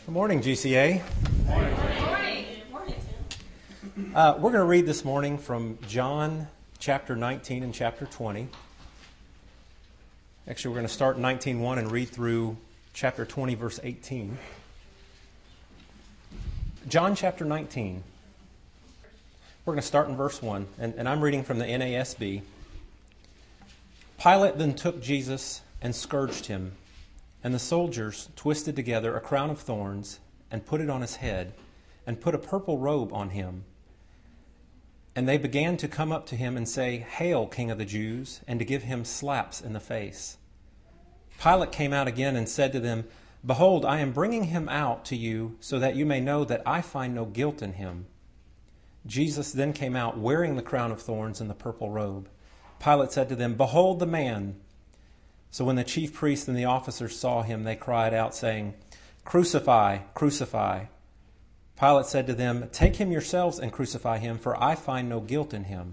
Good morning, GCA. Good morning. We're going to read this morning from John chapter 19 and chapter 20. Actually, we're going to start in 19:1 and read through chapter 20, verse 18. John chapter 19. We're going to start in verse 1, and I'm reading from the NASB. Pilate then took Jesus and scourged him, and the soldiers twisted together a crown of thorns and put it on his head, and put a purple robe on him. And they began to come up to him and say, "Hail, King of the Jews," and to give him slaps in the face. Pilate came out again and said to them, "Behold, I am bringing him out to you so that you may know that I find no guilt in him." Jesus then came out wearing the crown of thorns and the purple robe. Pilate said to them, "Behold the man." So when the chief priests and the officers saw him, they cried out, saying, "Crucify, crucify." Pilate said to them, "Take him yourselves and crucify him, for I find no guilt in him."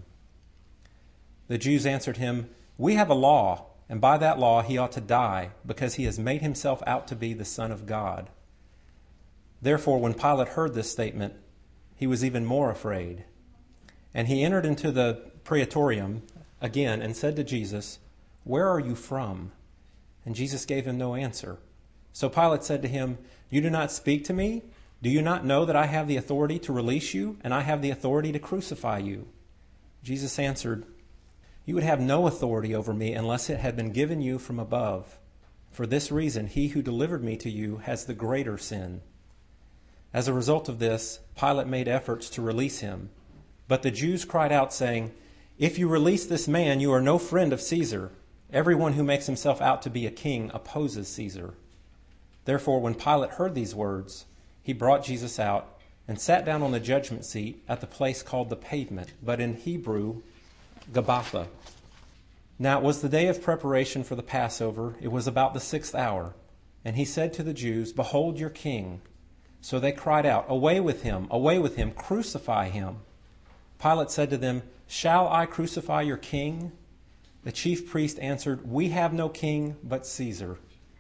The Jews answered him, "We have a law, and by that law he ought to die, because he has made himself out to be the Son of God." Therefore, when Pilate heard this statement, he was even more afraid. And he entered into the praetorium again and said to Jesus, "Where are you from?" And Jesus gave him no answer. So Pilate said to him, "You do not speak to me? Do you not know that I have the authority to release you, and I have the authority to crucify you?" Jesus answered, "You would have no authority over me unless it had been given you from above. For this reason, he who delivered me to you has the greater sin." As a result of this, Pilate made efforts to release him. But the Jews cried out, saying, "If you release this man, you are no friend of Caesar. Everyone who makes himself out to be a king opposes Caesar." Therefore, when Pilate heard these words, he brought Jesus out and sat down on the judgment seat at the place called the Pavement, but in Hebrew, Gabbatha. Now it was the day of preparation for the Passover. It was about the 6th hour. And he said to the Jews, "Behold your king." So they cried out, away with him, crucify him." Pilate said to them, "Shall I crucify your king?" The chief priest answered, "We have no king but Caesar."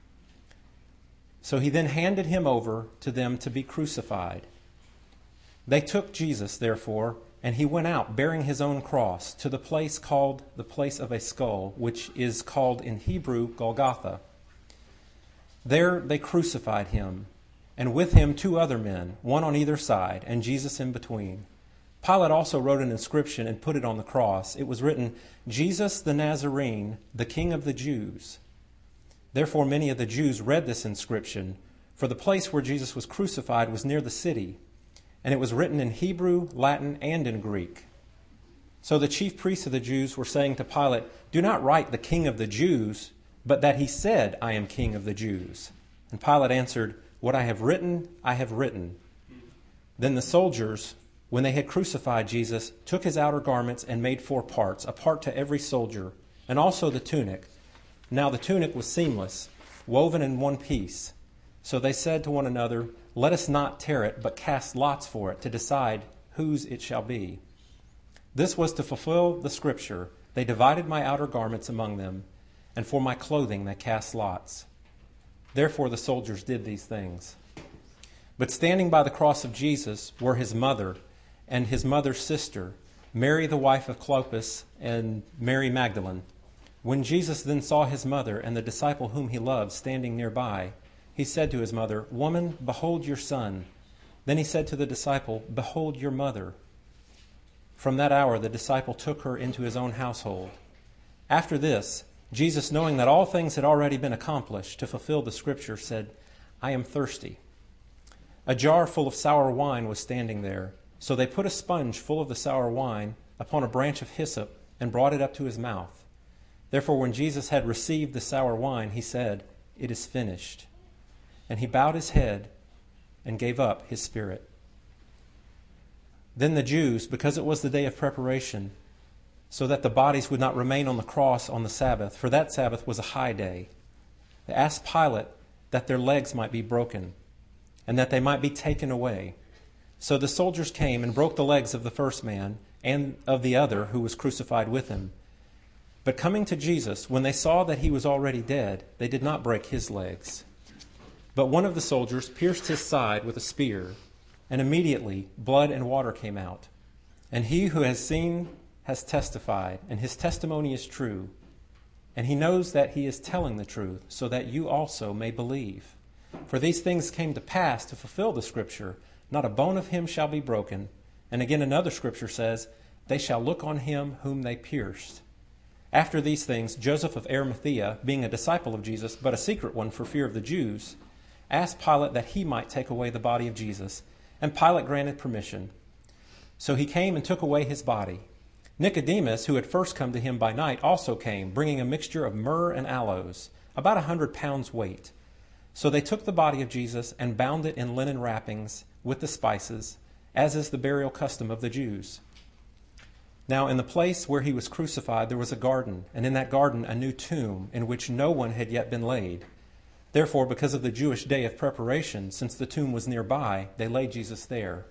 So he then handed him over to them to be crucified. They took Jesus, therefore, and he went out bearing his own cross to the place called the place of a skull, which is called in Hebrew Golgotha. There they crucified him, and with him 2 other men, one on either side, and Jesus in between. Pilate also wrote an inscription and put it on the cross. It was written, "Jesus the Nazarene, the King of the Jews." Therefore many of the Jews read this inscription, for the place where Jesus was crucified was near the city, and it was written in Hebrew, Latin, and in Greek. So the chief priests of the Jews were saying to Pilate, "Do not write the King of the Jews, but that he said, 'I am King of the Jews.'" And Pilate answered, "What I have written, I have written." Then the soldiers, when they had crucified Jesus, took his outer garments and made 4 parts, a part to every soldier, and also the tunic. Now the tunic was seamless, woven in one piece. So they said to one another, "Let us not tear it, but cast lots for it, to decide whose it shall be." This was to fulfill the scripture, "They divided my outer garments among them, and for my clothing they cast lots." Therefore the soldiers did these things. But standing by the cross of Jesus were his mother and his mother's sister, Mary the wife of Clopas, and Mary Magdalene. When Jesus then saw his mother and the disciple whom he loved standing nearby, he said to his mother, "Woman, behold your son." Then he said to the disciple, "Behold your mother." From that hour the disciple took her into his own household. After this, Jesus, knowing that all things had already been accomplished to fulfill the scripture, said, "I am thirsty." A jar full of sour wine was standing there. So they put a sponge full of the sour wine upon a branch of hyssop and brought it up to his mouth. Therefore, when Jesus had received the sour wine, he said, "It is finished." And he bowed his head and gave up his spirit. Then the Jews, because it was the day of preparation, so that the bodies would not remain on the cross on the Sabbath, for that Sabbath was a high day, they asked Pilate that their legs might be broken and that they might be taken away. So the soldiers came and broke the legs of the first man and of the other who was crucified with him. But coming to Jesus, when they saw that he was already dead, they did not break his legs. But one of the soldiers pierced his side with a spear, and immediately blood and water came out. And he who has seen has testified, and his testimony is true. And he knows that he is telling the truth, so that you also may believe. For these things came to pass to fulfill the Scripture, not a bone of him shall be broken. And again another Scripture says, they shall look on him whom they pierced. After these things, Joseph of Arimathea, being a disciple of Jesus, but a secret one for fear of the Jews, asked Pilate that he might take away the body of Jesus, and Pilate granted permission. So he came and took away his body. Nicodemus, who had first come to him by night, also came, bringing a mixture of myrrh and aloes, about 100 pounds weight. So they took the body of Jesus and bound it in linen wrappings with the spices, as is the burial custom of the Jews. Now in the place where he was crucified there was a garden, and in that garden a new tomb, in which no one had yet been laid. Therefore, because of the Jewish day of preparation, since the tomb was nearby, they laid Jesus there.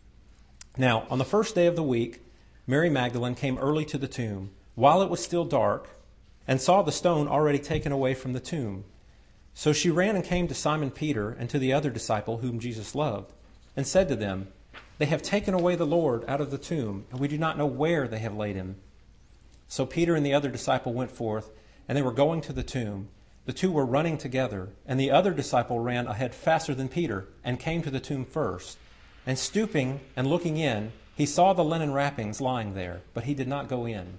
Now, on the first day of the week, Mary Magdalene came early to the tomb, while it was still dark, and saw the stone already taken away from the tomb. So she ran and came to Simon Peter and to the other disciple whom Jesus loved, and said to them, they have taken away the Lord out of the tomb, and we do not know where they have laid him. So Peter and the other disciple went forth, and they were going to the tomb. The two were running together, and the other disciple ran ahead faster than Peter, and came to the tomb first. And stooping and looking in, he saw the linen wrappings lying there, but he did not go in.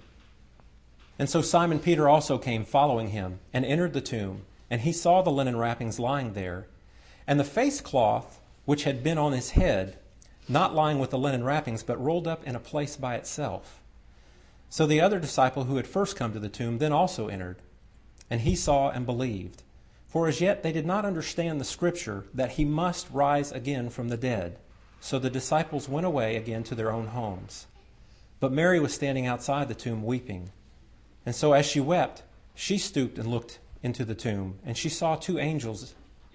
And so Simon Peter also came following him, and entered the tomb, and he saw the linen wrappings lying there, and the face cloth which had been on his head, not lying with the linen wrappings, but rolled up in a place by itself. So the other disciple who had first come to the tomb then also entered, and he saw and believed. For as yet they did not understand the Scripture that he must rise again from the dead. So the disciples went away again to their own homes. But Mary was standing outside the tomb weeping. And so as she wept, she stooped and looked into the tomb, and she saw two angels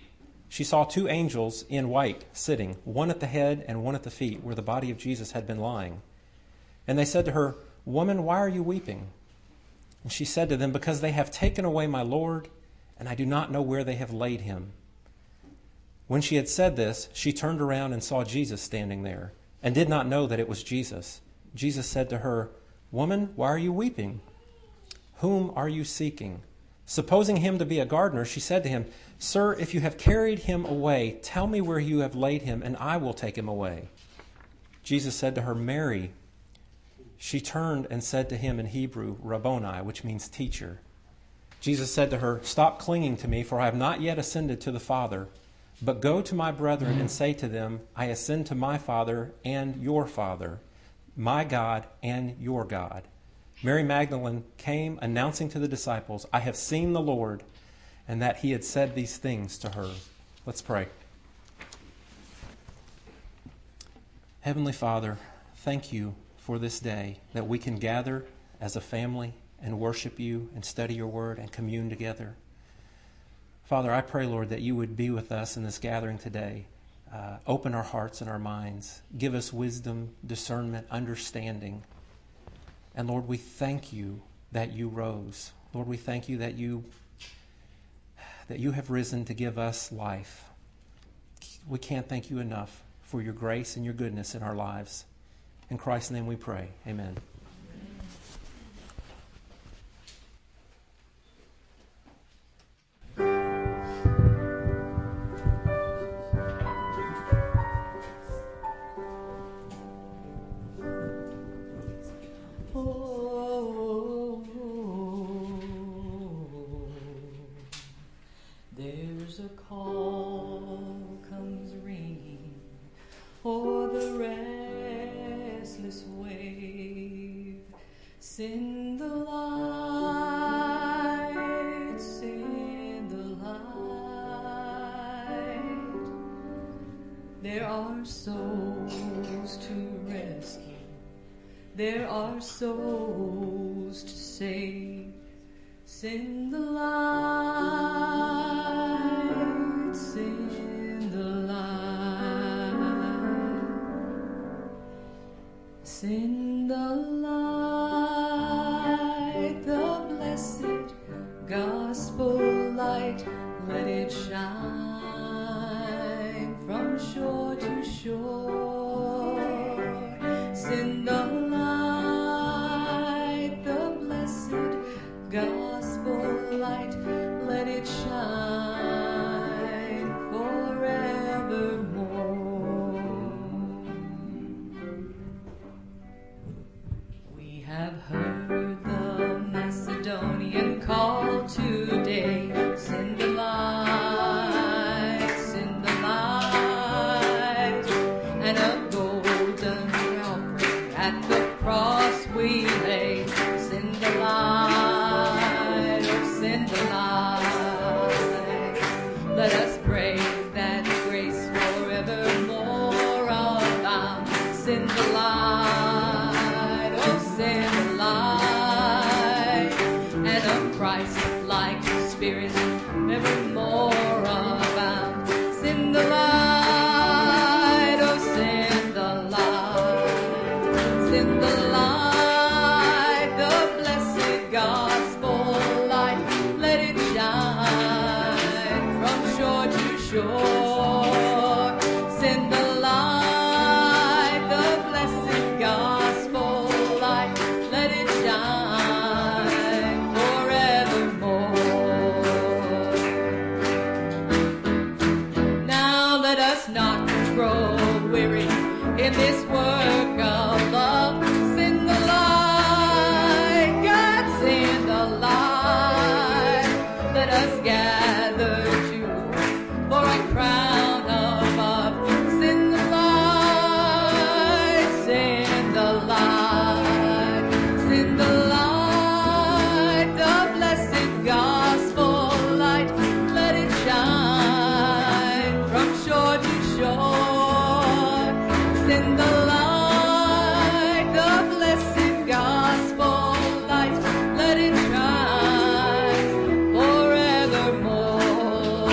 in white sitting, one at the head and one at the feet, where the body of Jesus had been lying. And they said to her, Woman, why are you weeping? And she said to them, Because they have taken away my Lord, and I do not know where they have laid him. When she had said this, she turned around and saw Jesus standing there, and did not know that it was Jesus. Jesus said to her, Woman, why are you weeping? Whom are you seeking? Supposing him to be a gardener, she said to him, Sir, if you have carried him away, tell me where you have laid him, and I will take him away. Jesus said to her, Mary. She turned and said to him in Hebrew, Rabboni, which means teacher. Jesus said to her, Stop clinging to me, for I have not yet ascended to the Father. But go to my brethren and say to them, I ascend to my Father and your Father, my God and your God. Mary Magdalene came, announcing to the disciples, I have seen the Lord, and that he had said these things to her. Let's pray. Heavenly Father, thank you for this day that we can gather as a family and worship you and study your word and commune together. Father, I pray, Lord, that you would be with us in this gathering today. Open our hearts and our minds. Give us wisdom, discernment, understanding. And Lord, we thank you that you rose. Lord, we thank you that you have risen to give us life. We can't thank you enough for your grace and your goodness in our lives. In Christ's name we pray. Amen. There's a call comes ringing o'er the restless wave. Send the light, send the light. There are souls to rescue, there are souls to save. Send the light, send the light. Send the light, the blessed gospel light, let it shine. the light, oh send the light, and a Christ-like spirit evermore abound. Send the light, oh send the light, send the light, the blessed gospel light, let it shine from shore to shore. Send the light, the blessed gospel light, let it shine forevermore. Now let us not grow weary in this work of love. Send the light, God send the light. Let us gather jewels for a crown above. Send the light, send the light, send the light, the blessed gospel light, let it shine from shore to shore. Send the light, the blessed gospel light, let it shine forevermore.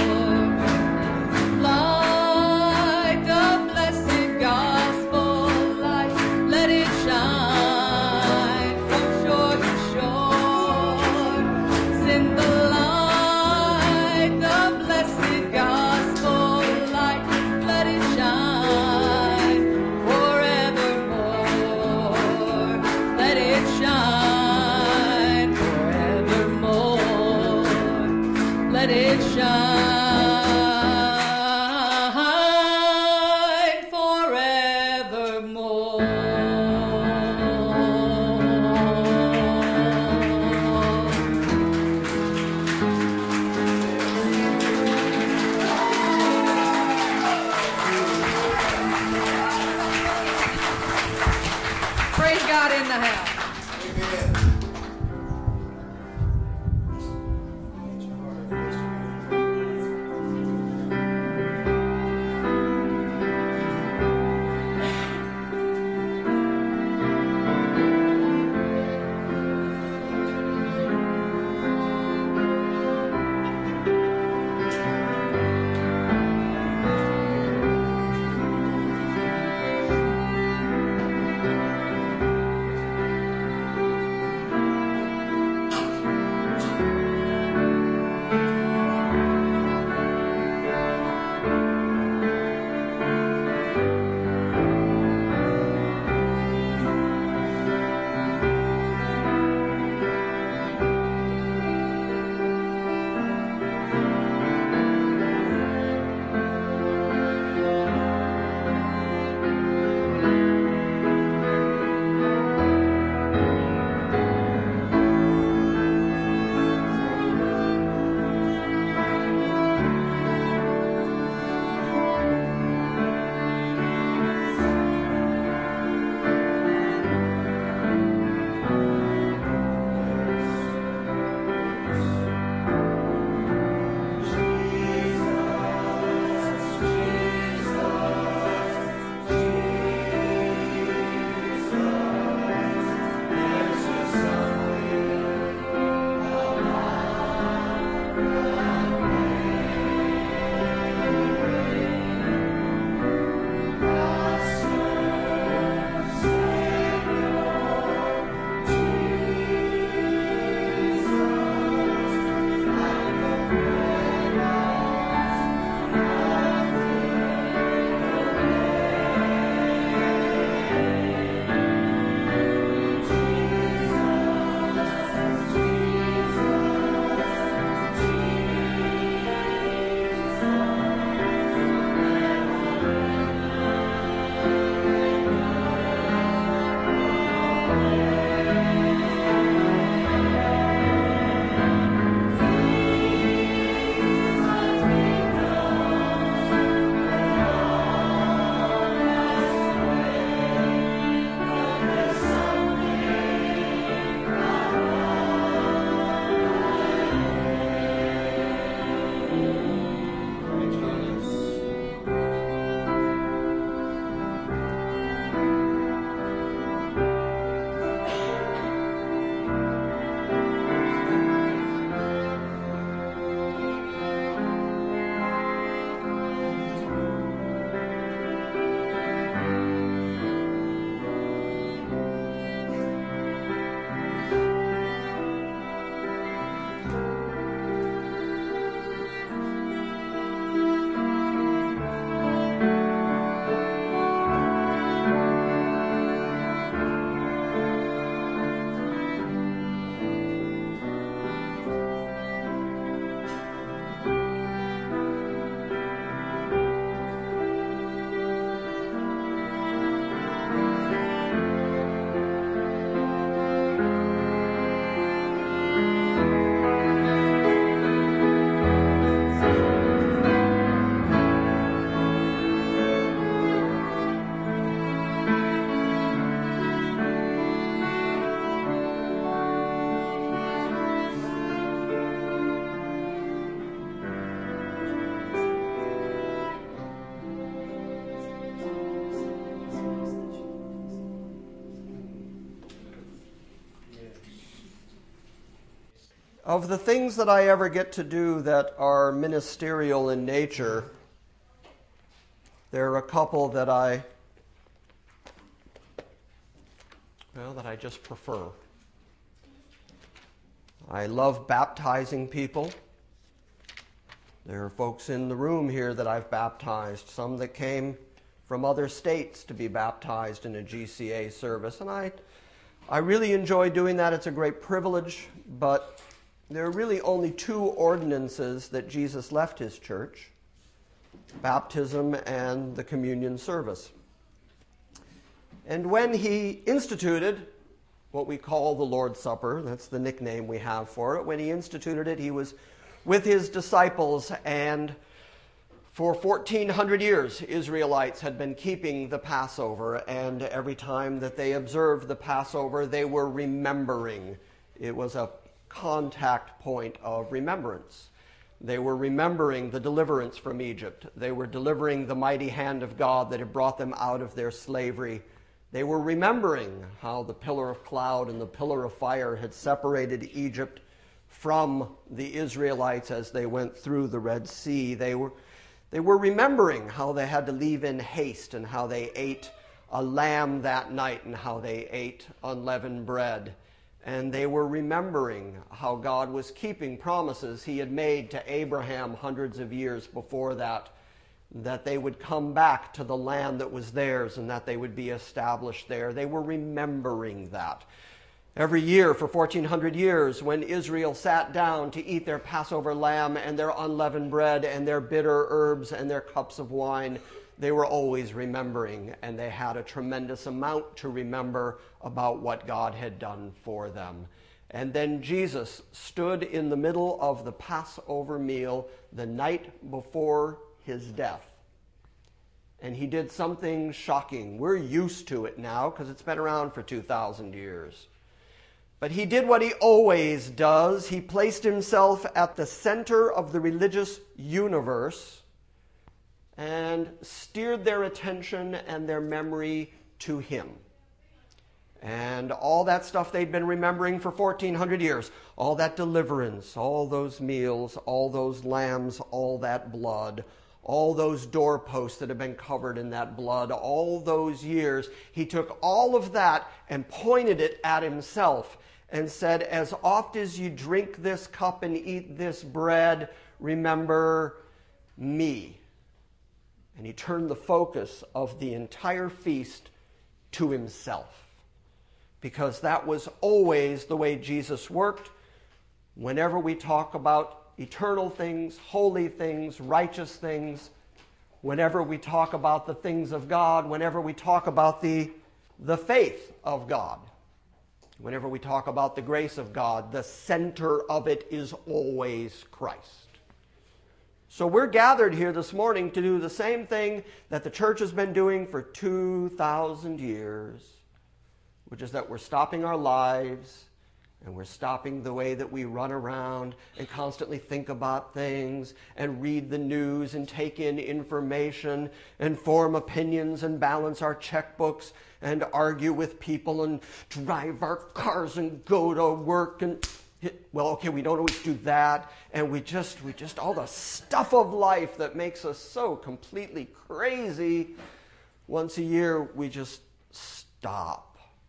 Light, the blessed gospel light, let it shine from shore to shore. Send the light, the blessed gospel light, let it shine forevermore. Let it shine forevermore. Let it shine forevermore. Praise God in the house. Of the things that I ever get to do that are ministerial in nature, there are a couple that I just prefer. I love baptizing people. There are folks in the room here that I've baptized, some that came from other states to be baptized in a GCA service, and I really enjoy doing that. It's a great privilege, but there are really only two ordinances that Jesus left his church: baptism and the communion service. And when he instituted what we call the Lord's Supper, that's the nickname we have for it, when he instituted it, he was with his disciples, and for 1,400 years, Israelites had been keeping the Passover, and every time that they observed the Passover, they were remembering. It was a contact point of remembrance. They were remembering the deliverance from Egypt. They were delivering the mighty hand of God that had brought them out of their slavery. They were remembering how the pillar of cloud and the pillar of fire had separated Egypt from the Israelites as they went through the Red Sea. They were remembering how they had to leave in haste, and how they ate a lamb that night, and how they ate unleavened bread. And they were remembering how God was keeping promises he had made to Abraham hundreds of years before that they would come back to the land that was theirs and that they would be established there. They were remembering that. Every year for 1,400 years, when Israel sat down to eat their Passover lamb and their unleavened bread and their bitter herbs and their cups of wine, they were always remembering, and they had a tremendous amount to remember about what God had done for them. And then Jesus stood in the middle of the Passover meal the night before his death. And he did something shocking. We're used to it now because it's been around for 2,000 years. But he did what he always does. He placed himself at the center of the religious universe and steered their attention and their memory to him. And all that stuff they'd been remembering for 1,400 years, all that deliverance, all those meals, all those lambs, all that blood, all those doorposts that have been covered in that blood, all those years, he took all of that and pointed it at himself and said, as oft as you drink this cup and eat this bread, remember me. And he turned the focus of the entire feast to himself, because that was always the way Jesus worked. Whenever we talk about eternal things, holy things, righteous things, whenever we talk about the things of God, whenever we talk about the faith of God, whenever we talk about the grace of God, the center of it is always Christ. So we're gathered here this morning to do the same thing that the church has been doing for 2,000 years, which is that we're stopping our lives, and we're stopping the way that we run around and constantly think about things and read the news and take in information and form opinions and balance our checkbooks and argue with people and drive our cars and go to work and we don't always do that. And we just all the stuff of life that makes us so completely crazy. Once a year, we just stop.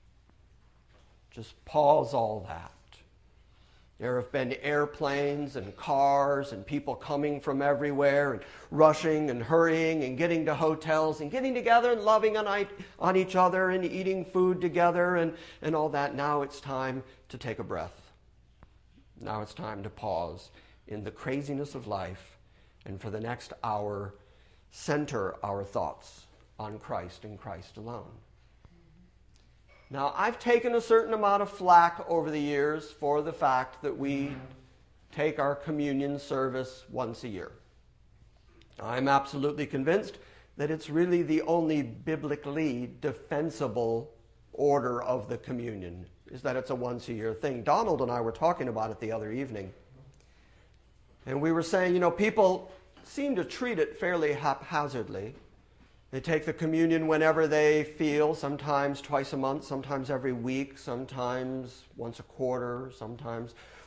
Just pause all that. There have been airplanes and cars and people coming from everywhere and rushing and hurrying and getting to hotels and getting together and loving on each other and eating food together and all that. Now it's time to take a breath. Now it's time to pause in the craziness of life, and for the next hour, center our thoughts on Christ and Christ alone. Now, I've taken a certain amount of flack over the years for the fact that we take our communion service once a year. I'm absolutely convinced that it's really the only biblically defensible order of the communion, is that it's a once-a-year thing. Donald and I were talking about it the other evening. And we were saying, people seem to treat it fairly haphazardly. They take the communion whenever they feel, sometimes twice a month, sometimes every week, sometimes once a quarter, sometimes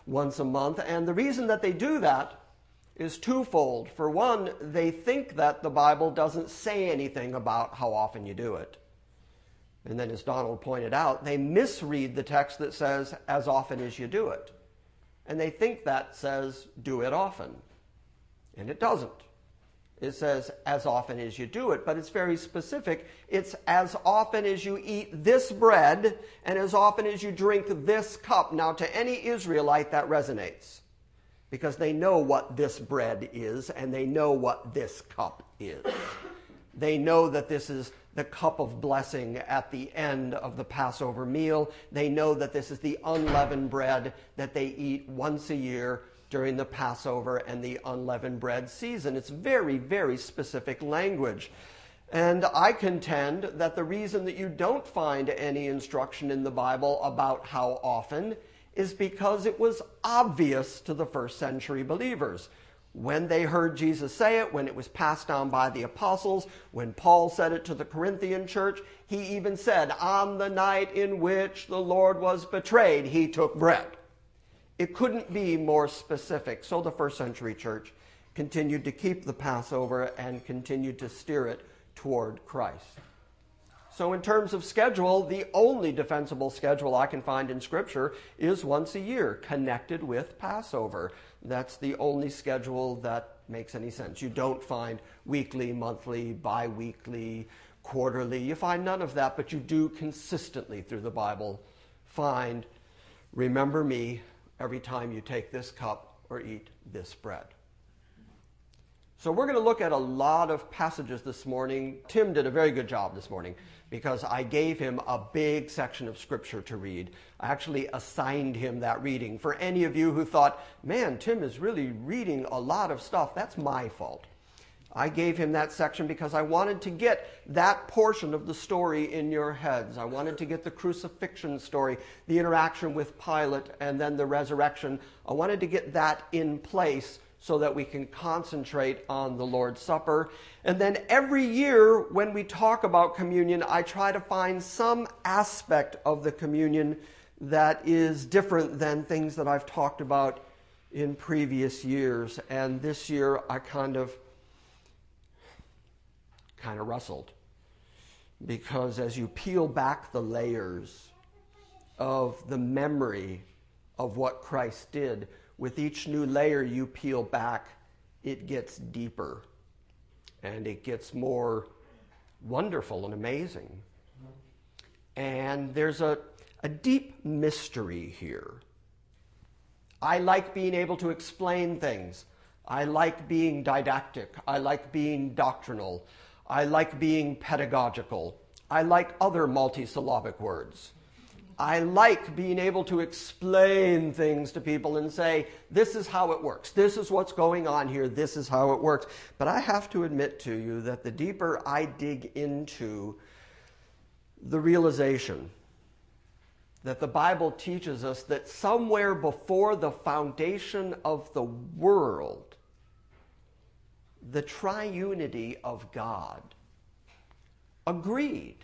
once a month. And the reason that they do that is twofold. For one, they think that the Bible doesn't say anything about how often you do it. And then, as Donald pointed out, they misread the text that says, as often as you do it. And they think that says, do it often. And it doesn't. It says, as often as you do it, but it's very specific. It's as often as you eat this bread and as often as you drink this cup. Now, to any Israelite, that resonates because they know what this bread is and they know what this cup is. They know that this is the cup of blessing at the end of the Passover meal. They know that this is the unleavened bread that they eat once a year during the Passover and the unleavened bread season. It's very, very specific language. And I contend that the reason that you don't find any instruction in the Bible about how often is because it was obvious to the first century believers. When they heard Jesus say it, when it was passed down by the apostles, when Paul said it to the Corinthian church, he even said, on the night in which the Lord was betrayed, he took bread. It couldn't be more specific. So the first century church continued to keep the Passover and continued to steer it toward Christ. So in terms of schedule, the only defensible schedule I can find in Scripture is once a year, connected with Passover. That's the only schedule that makes any sense. You don't find weekly, monthly, bi-weekly, quarterly. You find none of that, but you do consistently through the Bible find, remember me every time you take this cup or eat this bread. So we're going to look at a lot of passages this morning. Tim did a very good job this morning because I gave him a big section of Scripture to read. I actually assigned him that reading. For any of you who thought, man, Tim is really reading a lot of stuff, that's my fault. I gave him that section because I wanted to get that portion of the story in your heads. I wanted to get the crucifixion story, the interaction with Pilate, and then the resurrection. I wanted to get that in place so that we can concentrate on the Lord's Supper. And then every year when we talk about communion, I try to find some aspect of the communion that is different than things that I've talked about in previous years. And this year I kind of wrestled, because as you peel back the layers of the memory of what Christ did, with each new layer you peel back, it gets deeper and it gets more wonderful and amazing. And there's a deep mystery here. I like being able to explain things. I like being didactic. I like being doctrinal. I like being pedagogical. I like other multisyllabic words. I like being able to explain things to people and say, this is how it works. This is what's going on here. This is how it works. But I have to admit to you that the deeper I dig into the realization that the Bible teaches us that somewhere before the foundation of the world, the triunity of God agreed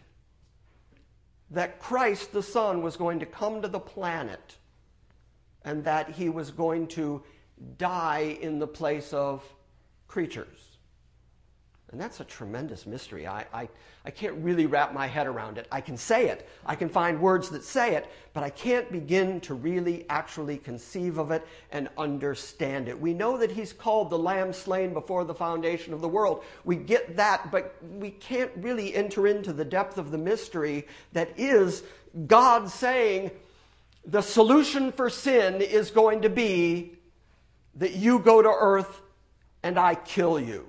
that Christ the Son was going to come to the planet and that he was going to die in the place of creatures. And that's a tremendous mystery. I can't really wrap my head around it. I can say it. I can find words that say it, but I can't begin to really actually conceive of it and understand it. We know that he's called the Lamb slain before the foundation of the world. We get that, but we can't really enter into the depth of the mystery that is God saying the solution for sin is going to be that you go to earth and I kill you.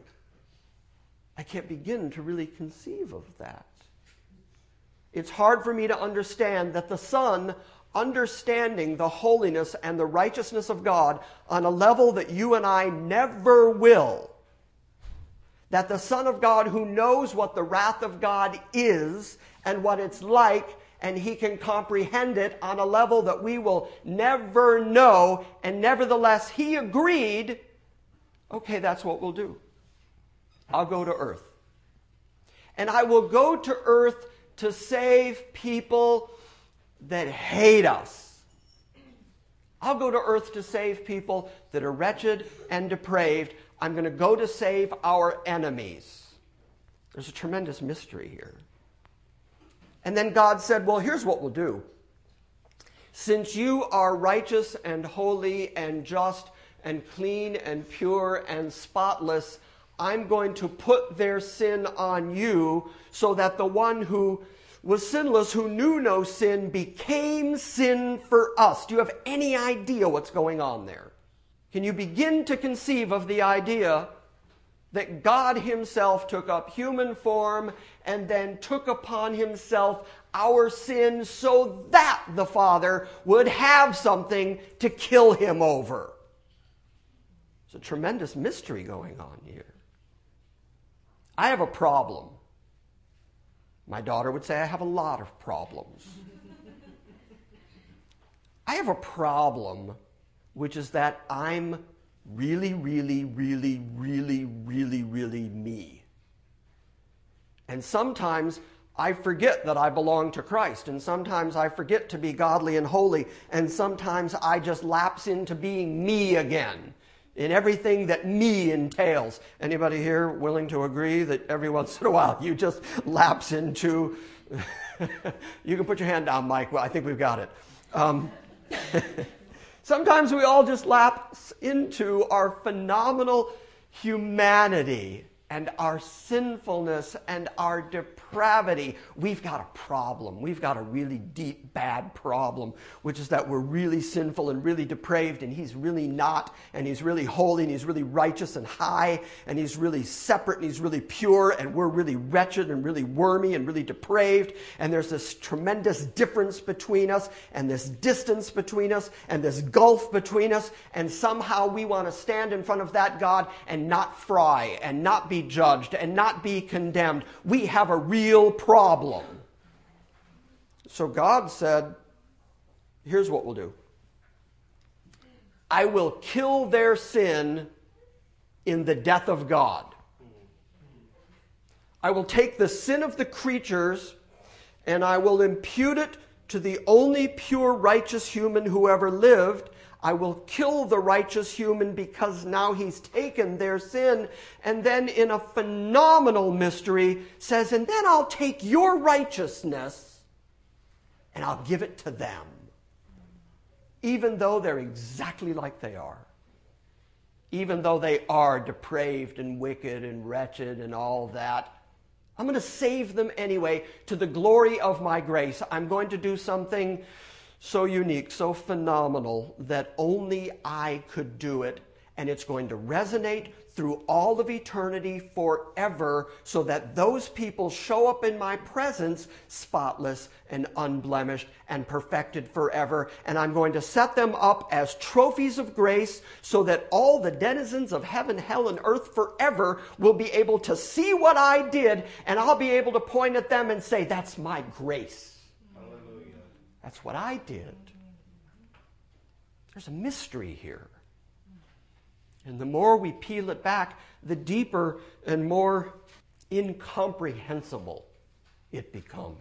I can't begin to really conceive of that. It's hard for me to understand that the Son, understanding the holiness and the righteousness of God on a level that you and I never will, that the Son of God who knows what the wrath of God is and what it's like, and he can comprehend it on a level that we will never know, and nevertheless he agreed, okay, that's what we'll do. I'll go to earth. And I will go to earth to save people that hate us. I'll go to earth to save people that are wretched and depraved. I'm going to go to save our enemies. There's a tremendous mystery here. And then God said, well, here's what we'll do. Since you are righteous and holy and just and clean and pure and spotless, I'm going to put their sin on you so that the one who was sinless, who knew no sin, became sin for us. Do you have any idea what's going on there? Can you begin to conceive of the idea that God himself took up human form and then took upon himself our sin so that the Father would have something to kill him over? There's a tremendous mystery going on here. I have a problem. My daughter would say I have a lot of problems. I have a problem, which is that I'm really, really, really, really, really, really me. And sometimes I forget that I belong to Christ, and sometimes I forget to be godly and holy, and sometimes I just lapse into being me again in everything that me entails. Anybody here willing to agree that every once in a while you just lapse into... You can put your hand down, Mike. Well, I think we've got it. Sometimes we all just lapse into our phenomenal humanity and our sinfulness and our depravity. We've got a problem. We've got a really deep, bad problem, which is that we're really sinful and really depraved, and he's really not, and he's really holy, and he's really righteous and high, and he's really separate, and he's really pure, and we're really wretched and really wormy and really depraved, and there's this tremendous difference between us, and this distance between us, and this gulf between us, and somehow we want to stand in front of that God and not fry, and not be judged and not be condemned. We have a real problem. So God said, here's what we'll do. I will kill their sin in the death of God. I will take the sin of the creatures and I will impute it to the only pure righteous human who ever lived. I will kill the righteous human because now he's taken their sin. And then in a phenomenal mystery says, and then I'll take your righteousness and I'll give it to them. Even though they're exactly like they are. Even though they are depraved and wicked and wretched and all that. I'm going to save them anyway to the glory of my grace. I'm going to do something so unique, so phenomenal, that only I could do it. And it's going to resonate through all of eternity forever so that those people show up in my presence spotless and unblemished and perfected forever. And I'm going to set them up as trophies of grace so that all the denizens of heaven, hell, and earth forever will be able to see what I did, and I'll be able to point at them and say, that's my grace. That's what I did. There's a mystery here. And the more we peel it back, the deeper and more incomprehensible it becomes.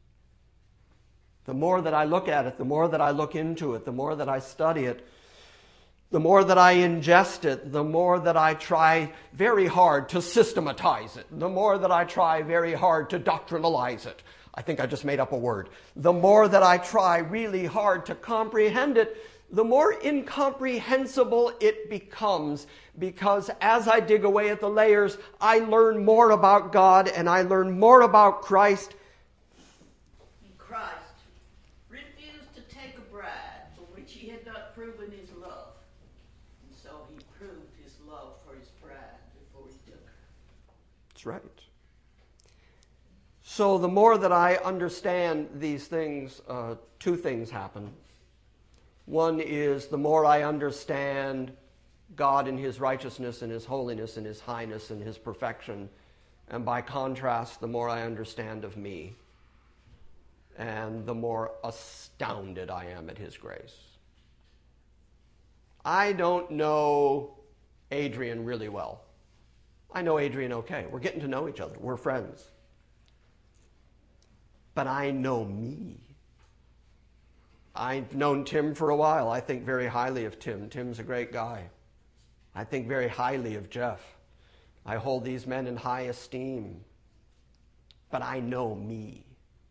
The more that I look at it, the more that I look into it, the more that I study it, the more that I ingest it, the more that I try very hard to systematize it, the more that I try very hard to doctrinalize it. I think I just made up a word. The more that I try really hard to comprehend it, the more incomprehensible it becomes, because as I dig away at the layers, I learn more about God and I learn more about Christ. Christ refused to take a bride for which he had not proven his love. And so he proved his love for his bride before he took her. That's right. So the more that I understand these things, two things happen. One is the more I understand God in his righteousness and his holiness and his highness and his perfection. And by contrast, the more I understand of me. And the more astounded I am at his grace. I don't know Adrian really well. I know Adrian okay. We're getting to know each other. We're friends. But I know me. I've known Tim for a while. I think very highly of Tim. Tim's a great guy. I think very highly of Jeff. I hold these men in high esteem. But I know me.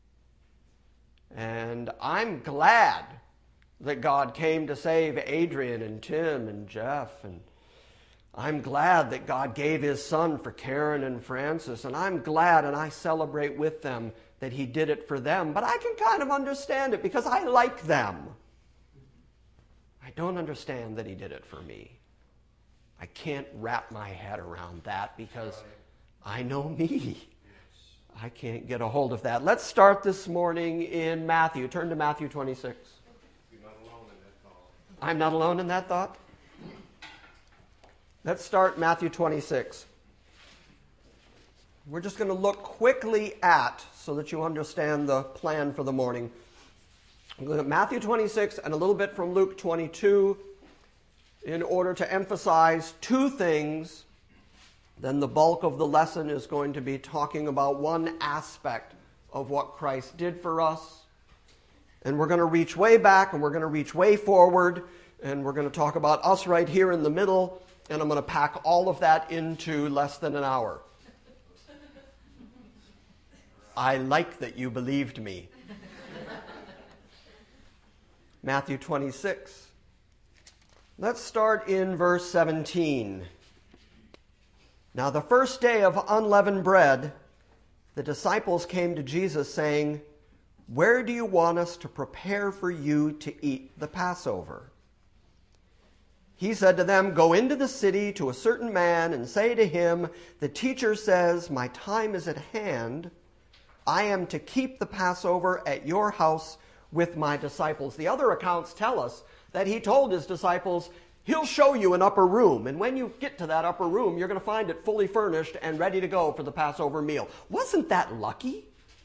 And I'm glad that God came to save Adrian and Tim and Jeff. And I'm glad that God gave his son for Karen and Francis. And I'm glad and I celebrate with them that he did it for them. But I can kind of understand it because I like them. I don't understand that he did it for me. I can't wrap my head around that because I know me. I can't get a hold of that. Let's start this morning in Matthew. Turn to Matthew 26. You're not alone in that thought. I'm not alone in that thought? Let's start Matthew 26. We're just going to look quickly at, so that you understand the plan for the morning. We're going to Matthew 26 and a little bit from Luke 22 in order to emphasize two things. Then the bulk of the lesson is going to be talking about one aspect of what Christ did for us. And we're going to reach way back and we're going to reach way forward. And we're going to talk about us right here in the middle. And I'm going to pack all of that into less than an hour. I like that you believed me. Matthew 26. Let's start in verse 17. Now the first day of unleavened bread, the disciples came to Jesus saying, "Where do you want us to prepare for you to eat the Passover?" He said to them, "Go into the city to a certain man and say to him, 'The teacher says, my time is at hand. I am to keep the Passover at your house with my disciples.'" The other accounts tell us that he told his disciples, he'll show you an upper room. And when you get to that upper room, you're going to find it fully furnished and ready to go for the Passover meal. Wasn't that lucky?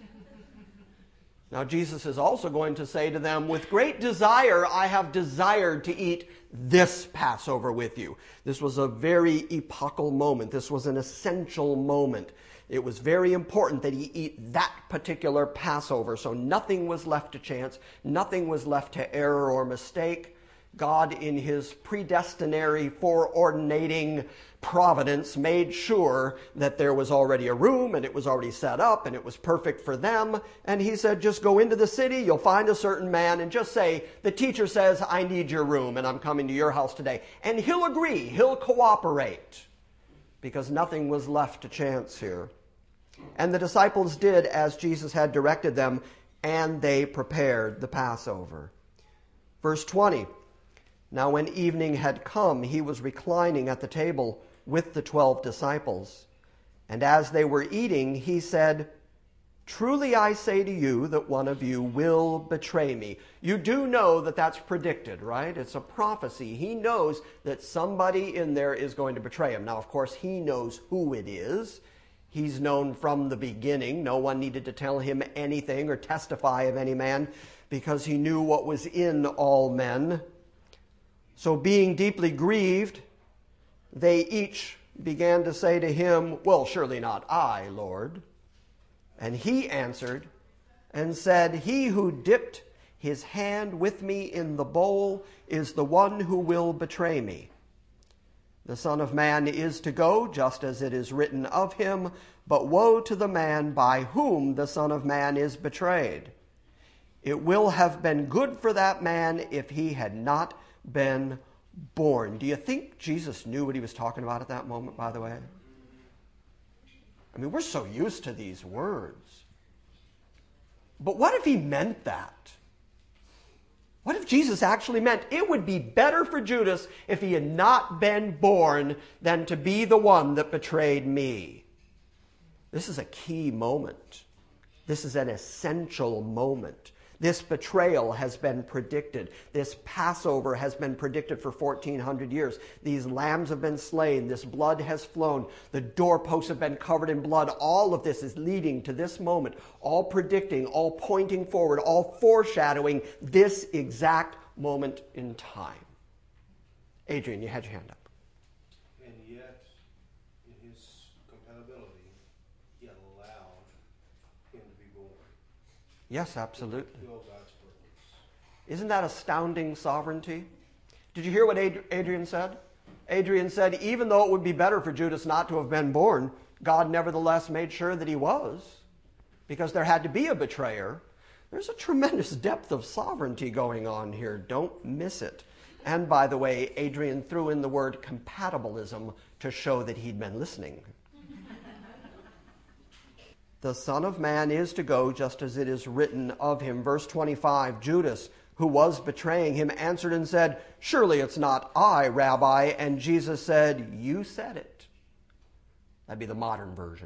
Now, Jesus is also going to say to them, "With great desire, I have desired to eat this Passover with you." This was a very epochal moment. This was an essential moment. It was very important that he eat that particular Passover. So nothing was left to chance. Nothing was left to error or mistake. God, in his predestinary, foreordinating providence, made sure that there was already a room and it was already set up and it was perfect for them. And he said, just go into the city, you'll find a certain man and just say, "The teacher says, I need your room and I'm coming to your house today." And he'll agree, he'll cooperate, because nothing was left to chance here. And the disciples did as Jesus had directed them, and they prepared the Passover. Verse 20. Now when evening had come, he was reclining at the table with the 12 disciples. And as they were eating, he said, "Truly I say to you that one of you will betray me." You do know that that's predicted, right? It's a prophecy. He knows that somebody in there is going to betray him. Now, of course, he knows who it is. He's known from the beginning. No one needed to tell him anything or testify of any man because he knew what was in all men. So being deeply grieved, they each began to say to him, "Well, surely not I, Lord." And he answered and said, "He who dipped his hand with me in the bowl is the one who will betray me. The Son of Man is to go, just as it is written of him, but woe to the man by whom the Son of Man is betrayed. It will have been good for that man if he had not been born." Do you think Jesus knew what he was talking about at that moment, by the way? I mean, we're so used to these words. But what if he meant that? What if Jesus actually meant it would be better for Judas if he had not been born than to be the one that betrayed me? This is a key moment. This is an essential moment. This betrayal has been predicted. This Passover has been predicted for 1,400 years. These lambs have been slain. This blood has flown. The doorposts have been covered in blood. All of this is leading to this moment, all predicting, all pointing forward, all foreshadowing this exact moment in time. Adrian, you had your hand up. And yet, in his compatibility, he allowed him to be born. Yes, absolutely. To fulfill God's purpose. Isn't that astounding sovereignty? Did you hear what Adrian said? Adrian said, even though it would be better for Judas not to have been born, God nevertheless made sure that he was, because there had to be a betrayer. There's a tremendous depth of sovereignty going on here. Don't miss it. And by the way, Adrian threw in the word compatibilism to show that he'd been listening. The Son of Man is to go just as it is written of him. Verse 25, Judas, who was betraying him, answered and said, surely it's not I, Rabbi. And Jesus said, you said it. That'd be the modern version.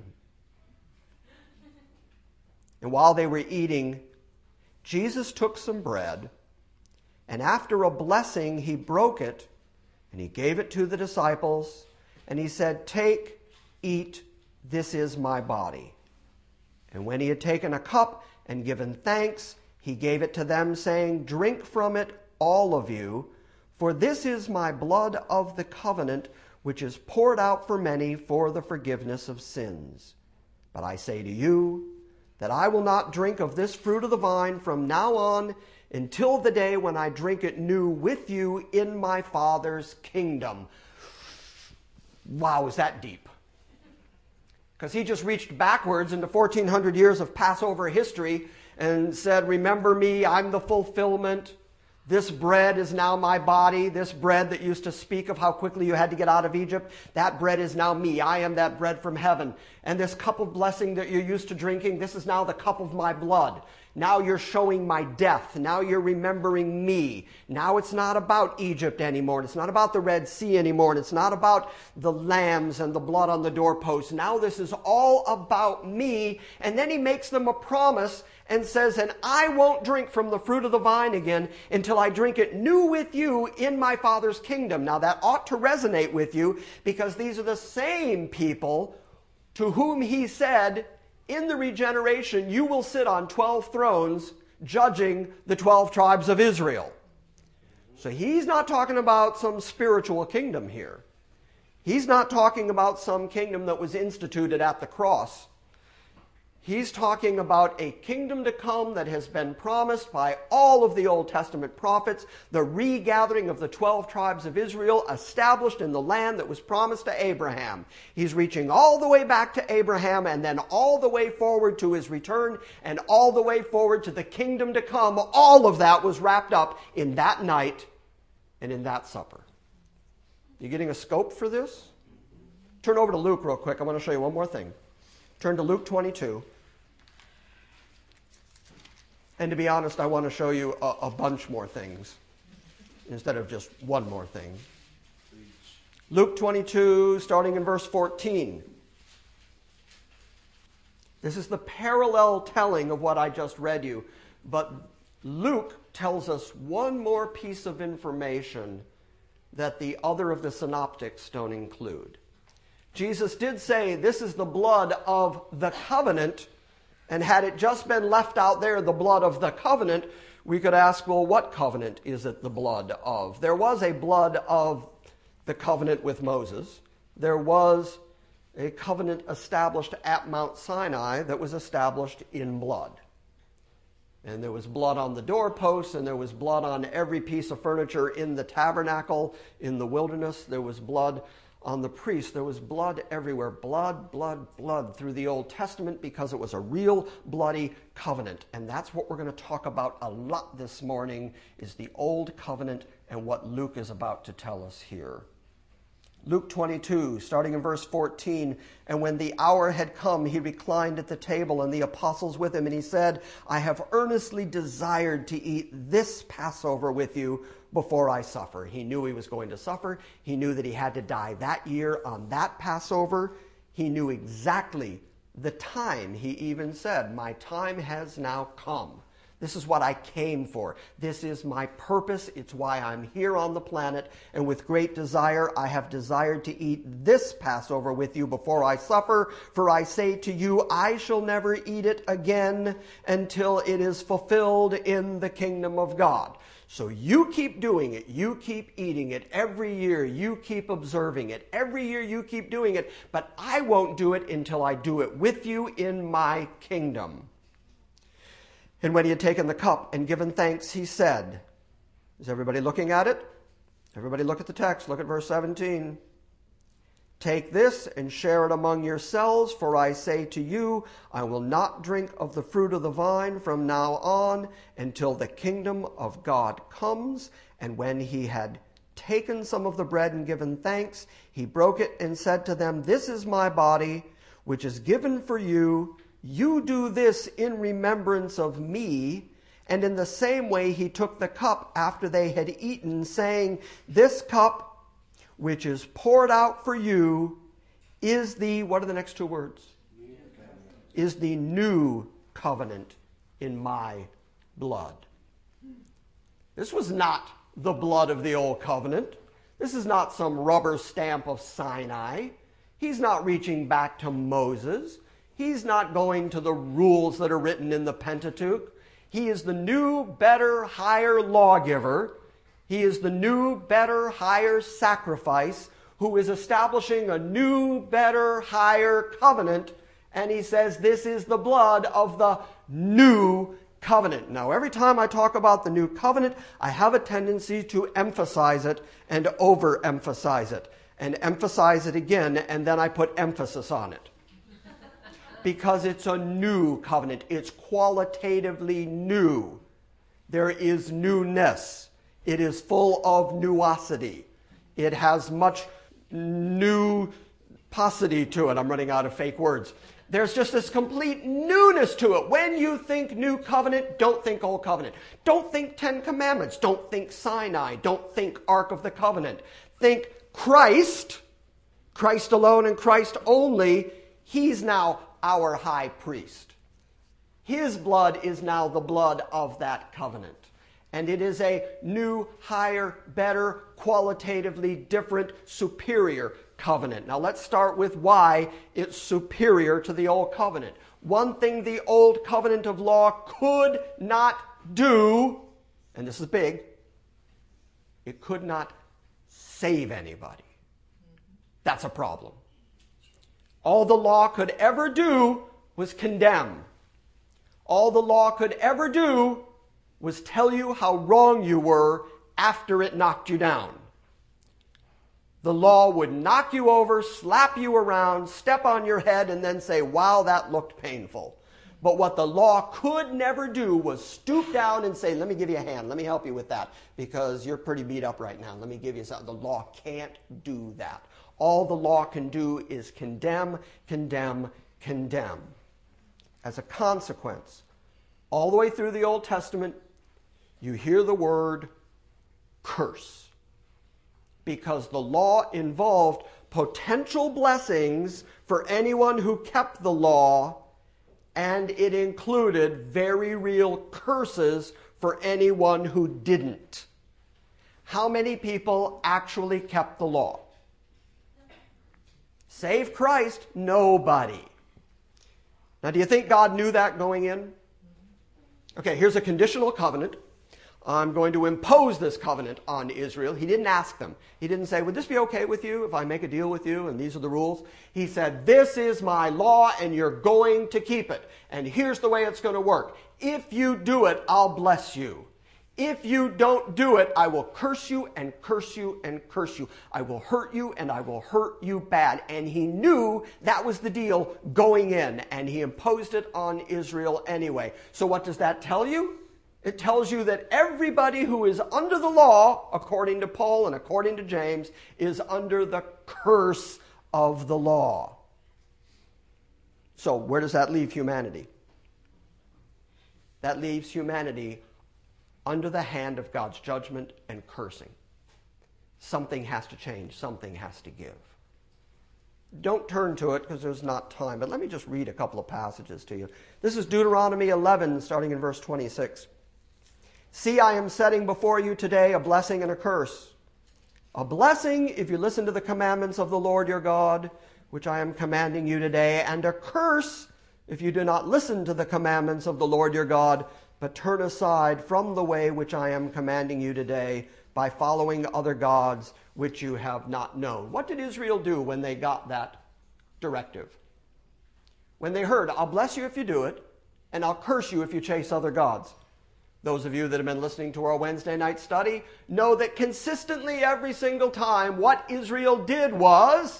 And while they were eating, Jesus took some bread, and after a blessing, he broke it, and he gave it to the disciples, and he said, take, eat, this is my body. And when he had taken a cup and given thanks, he gave it to them, saying, drink from it, all of you, for this is my blood of the covenant, which is poured out for many for the forgiveness of sins. But I say to you that I will not drink of this fruit of the vine from now on until the day when I drink it new with you in my Father's kingdom. Wow, is that deep? Because he just reached backwards into 1,400 years of Passover history and said, remember me, I'm the fulfillment. This bread is now my body. This bread that used to speak of how quickly you had to get out of Egypt, that bread is now me. I am that bread from heaven. And this cup of blessing that you're used to drinking, this is now the cup of my blood. Now you're showing my death. Now you're remembering me. Now it's not about Egypt anymore. It's not about the Red Sea anymore. And it's not about the lambs and the blood on the doorposts. Now this is all about me. And then he makes them a promise and says, and I won't drink from the fruit of the vine again until I drink it new with you in my Father's kingdom. Now that ought to resonate with you, because these are the same people to whom he said, in the regeneration, you will sit on 12 thrones judging the 12 tribes of Israel. So he's not talking about some spiritual kingdom here. He's not talking about some kingdom that was instituted at the cross. He's talking about a kingdom to come that has been promised by all of the Old Testament prophets, the regathering of the 12 tribes of Israel established in the land that was promised to Abraham. He's reaching all the way back to Abraham and then all the way forward to his return and all the way forward to the kingdom to come. All of that was wrapped up in that night and in that supper. You getting a scope for this? Turn over to Luke real quick. I want to show you one more thing. Turn to Luke 22. And to be honest, I want to show you a bunch more things instead of just one more thing. Luke 22, starting in verse 14. This is the parallel telling of what I just read you. But Luke tells us one more piece of information that the other of the synoptics don't include. Jesus did say, this is the blood of the covenant. And had it just been left out there, the blood of the covenant, we could ask, well, what covenant is it the blood of? There was a blood of the covenant with Moses. There was a covenant established at Mount Sinai that was established in blood. And there was blood on the doorposts, and there was blood on every piece of furniture in the tabernacle, in the wilderness. There was blood on the priests. There was blood everywhere. Blood, blood, blood through the Old Testament, because it was a real bloody covenant. And that's what we're going to talk about a lot this morning, is the Old Covenant and what Luke is about to tell us here. Luke 22, starting in verse 14, and when the hour had come, he reclined at the table, and the apostles with him, and he said, I have earnestly desired to eat this Passover with you before I suffer. He knew he was going to suffer. He knew that he had to die that year on that Passover. He knew exactly the time. He even said, my time has now come. This is what I came for. This is my purpose. It's why I'm here on the planet. And with great desire, I have desired to eat this Passover with you before I suffer. For I say to you, I shall never eat it again until it is fulfilled in the kingdom of God. So you keep doing it. You keep eating it. Every year you keep observing it. Every year you keep doing it. But I won't do it until I do it with you in my kingdom. And when he had taken the cup and given thanks, he said, Is everybody looking at it? Everybody look at the text. Look at verse 17. Take this and share it among yourselves, for I say to you, I will not drink of the fruit of the vine from now on until the kingdom of God comes. And when he had taken some of the bread and given thanks, he broke it and said to them, this is my body, which is given for you. You do this in remembrance of me. And in the same way he took the cup after they had eaten, saying, this cup which is poured out for you is the, what are the next two words? Is the new covenant in my blood. This was not the blood of the old covenant. This is not some rubber stamp of Sinai. He's not reaching back to Moses. He's not going to the rules that are written in the Pentateuch. He is the new, better, higher lawgiver. He is the new, better, higher sacrifice who is establishing a new, better, higher covenant. And he says this is the blood of the new covenant. Now, every time I talk about the new covenant, I have a tendency to emphasize it and overemphasize it. And emphasize it again, and then I put emphasis on it. Because it's a new covenant. It's qualitatively new. There is newness. It is full of nuosity. It has much new posity to it. I'm running out of fake words. There's just this complete newness to it. When you think new covenant, don't think old covenant. Don't think 10 commandments. Don't think Sinai. Don't think Ark of the Covenant. Think Christ, Christ alone and Christ only. He's now our high priest. His blood is now the blood of that covenant. And it is a new, higher, better, qualitatively different, superior covenant. Now let's start with why it's superior to the old covenant. One thing the old covenant of law could not do, and this is big, it could not save anybody. That's a problem. All the law could ever do was condemn. All the law could ever do was tell you how wrong you were after it knocked you down. The law would knock you over, slap you around, step on your head, and then say, wow, that looked painful. But what the law could never do was stoop down and say, let me give you a hand, let me help you with that, because you're pretty beat up right now. Let me give you something. The law can't do that. All the law can do is condemn, condemn, condemn. As a consequence, all the way through the Old Testament, you hear the word curse. Because the law involved potential blessings for anyone who kept the law, and it included very real curses for anyone who didn't. How many people actually kept the law? Save Christ, nobody. Now, do you think God knew that going in? Okay, here's a conditional covenant. I'm going to impose this covenant on Israel. He didn't ask them. He didn't say, would this be okay with you if I make a deal with you and these are the rules? He said, this is my law and you're going to keep it. And here's the way it's going to work. If you do it, I'll bless you. If you don't do it, I will curse you and curse you and curse you. I will hurt you and I will hurt you bad. And he knew that was the deal going in, and he imposed it on Israel anyway. So what does that tell you? It tells you that everybody who is under the law, according to Paul and according to James, is under the curse of the law. So where does that leave humanity? That leaves humanity under the hand of God's judgment and cursing. Something has to change. Something has to give. Don't turn to it because there's not time, but let me just read a couple of passages to you. This is Deuteronomy 11, starting in verse 26. See, I am setting before you today a blessing and a curse. A blessing if you listen to the commandments of the Lord your God, which I am commanding you today, and a curse if you do not listen to the commandments of the Lord your God, but turn aside from the way which I am commanding you today by following other gods which you have not known. What did Israel do when they got that directive? When they heard, I'll bless you if you do it, and I'll curse you if you chase other gods. Those of you that have been listening to our Wednesday night study know that consistently every single time what Israel did was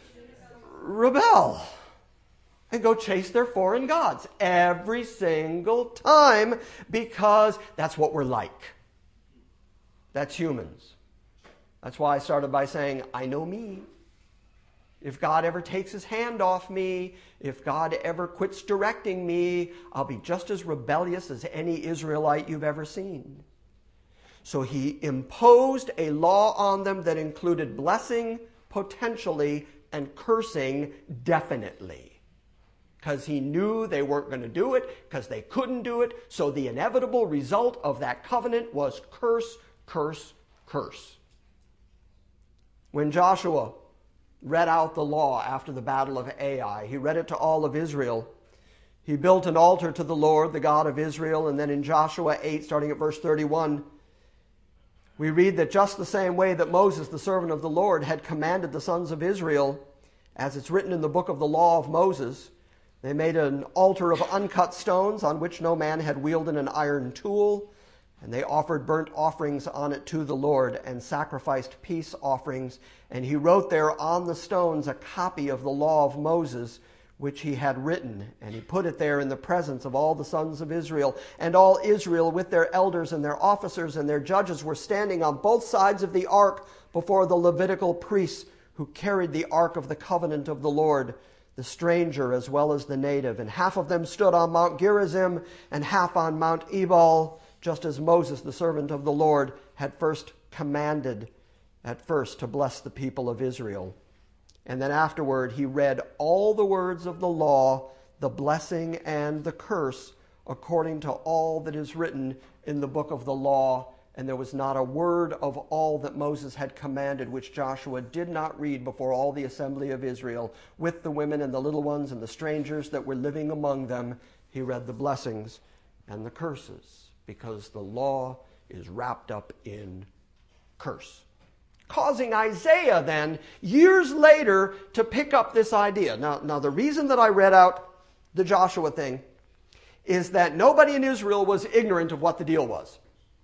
rebel and go chase their foreign gods. Every single time, because that's what we're like. That's humans. That's why I started by saying, I know me. If God ever takes his hand off me, if God ever quits directing me, I'll be just as rebellious as any Israelite you've ever seen. So he imposed a law on them that included blessing potentially and cursing definitely. Because he knew they weren't going to do it, because they couldn't do it. So the inevitable result of that covenant was curse, curse, curse. When Joshua read out the law after the battle of Ai, he read it to all of Israel. He built an altar to the Lord, the God of Israel, and then in Joshua 8, starting at verse 31, we read that just the same way that Moses, the servant of the Lord, had commanded the sons of Israel, as it's written in the book of the law of Moses, they made an altar of uncut stones on which no man had wielded an iron tool, and they offered burnt offerings on it to the Lord and sacrificed peace offerings. And he wrote there on the stones a copy of the law of Moses, which he had written. And he put it there in the presence of all the sons of Israel. And all Israel with their elders and their officers and their judges were standing on both sides of the ark before the Levitical priests who carried the ark of the covenant of the Lord, the stranger as well as the native. And half of them stood on Mount Gerizim and half on Mount Ebal, just as Moses, the servant of the Lord, had first commanded at first to bless the people of Israel. And then afterward he read all the words of the law, the blessing and the curse, according to all that is written in the book of the law. And there was not a word of all that Moses had commanded which Joshua did not read before all the assembly of Israel, with the women and the little ones and the strangers that were living among them. He read the blessings and the curses, because the law is wrapped up in curse. Causing Isaiah then, years later, to pick up this idea. Now the reason that I read out the Joshua thing is that nobody in Israel was ignorant of what the deal was.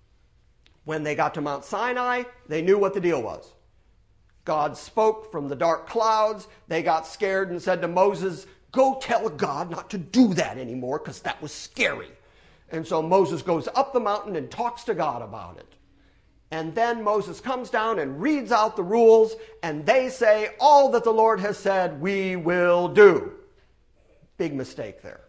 When they got to Mount Sinai, they knew what the deal was. God spoke from the dark clouds. They got scared and said to Moses, go tell God not to do that anymore, because that was scary. And so Moses goes up the mountain and talks to God about it. And then Moses comes down and reads out the rules, and they say, all that the Lord has said, we will do. Big mistake there.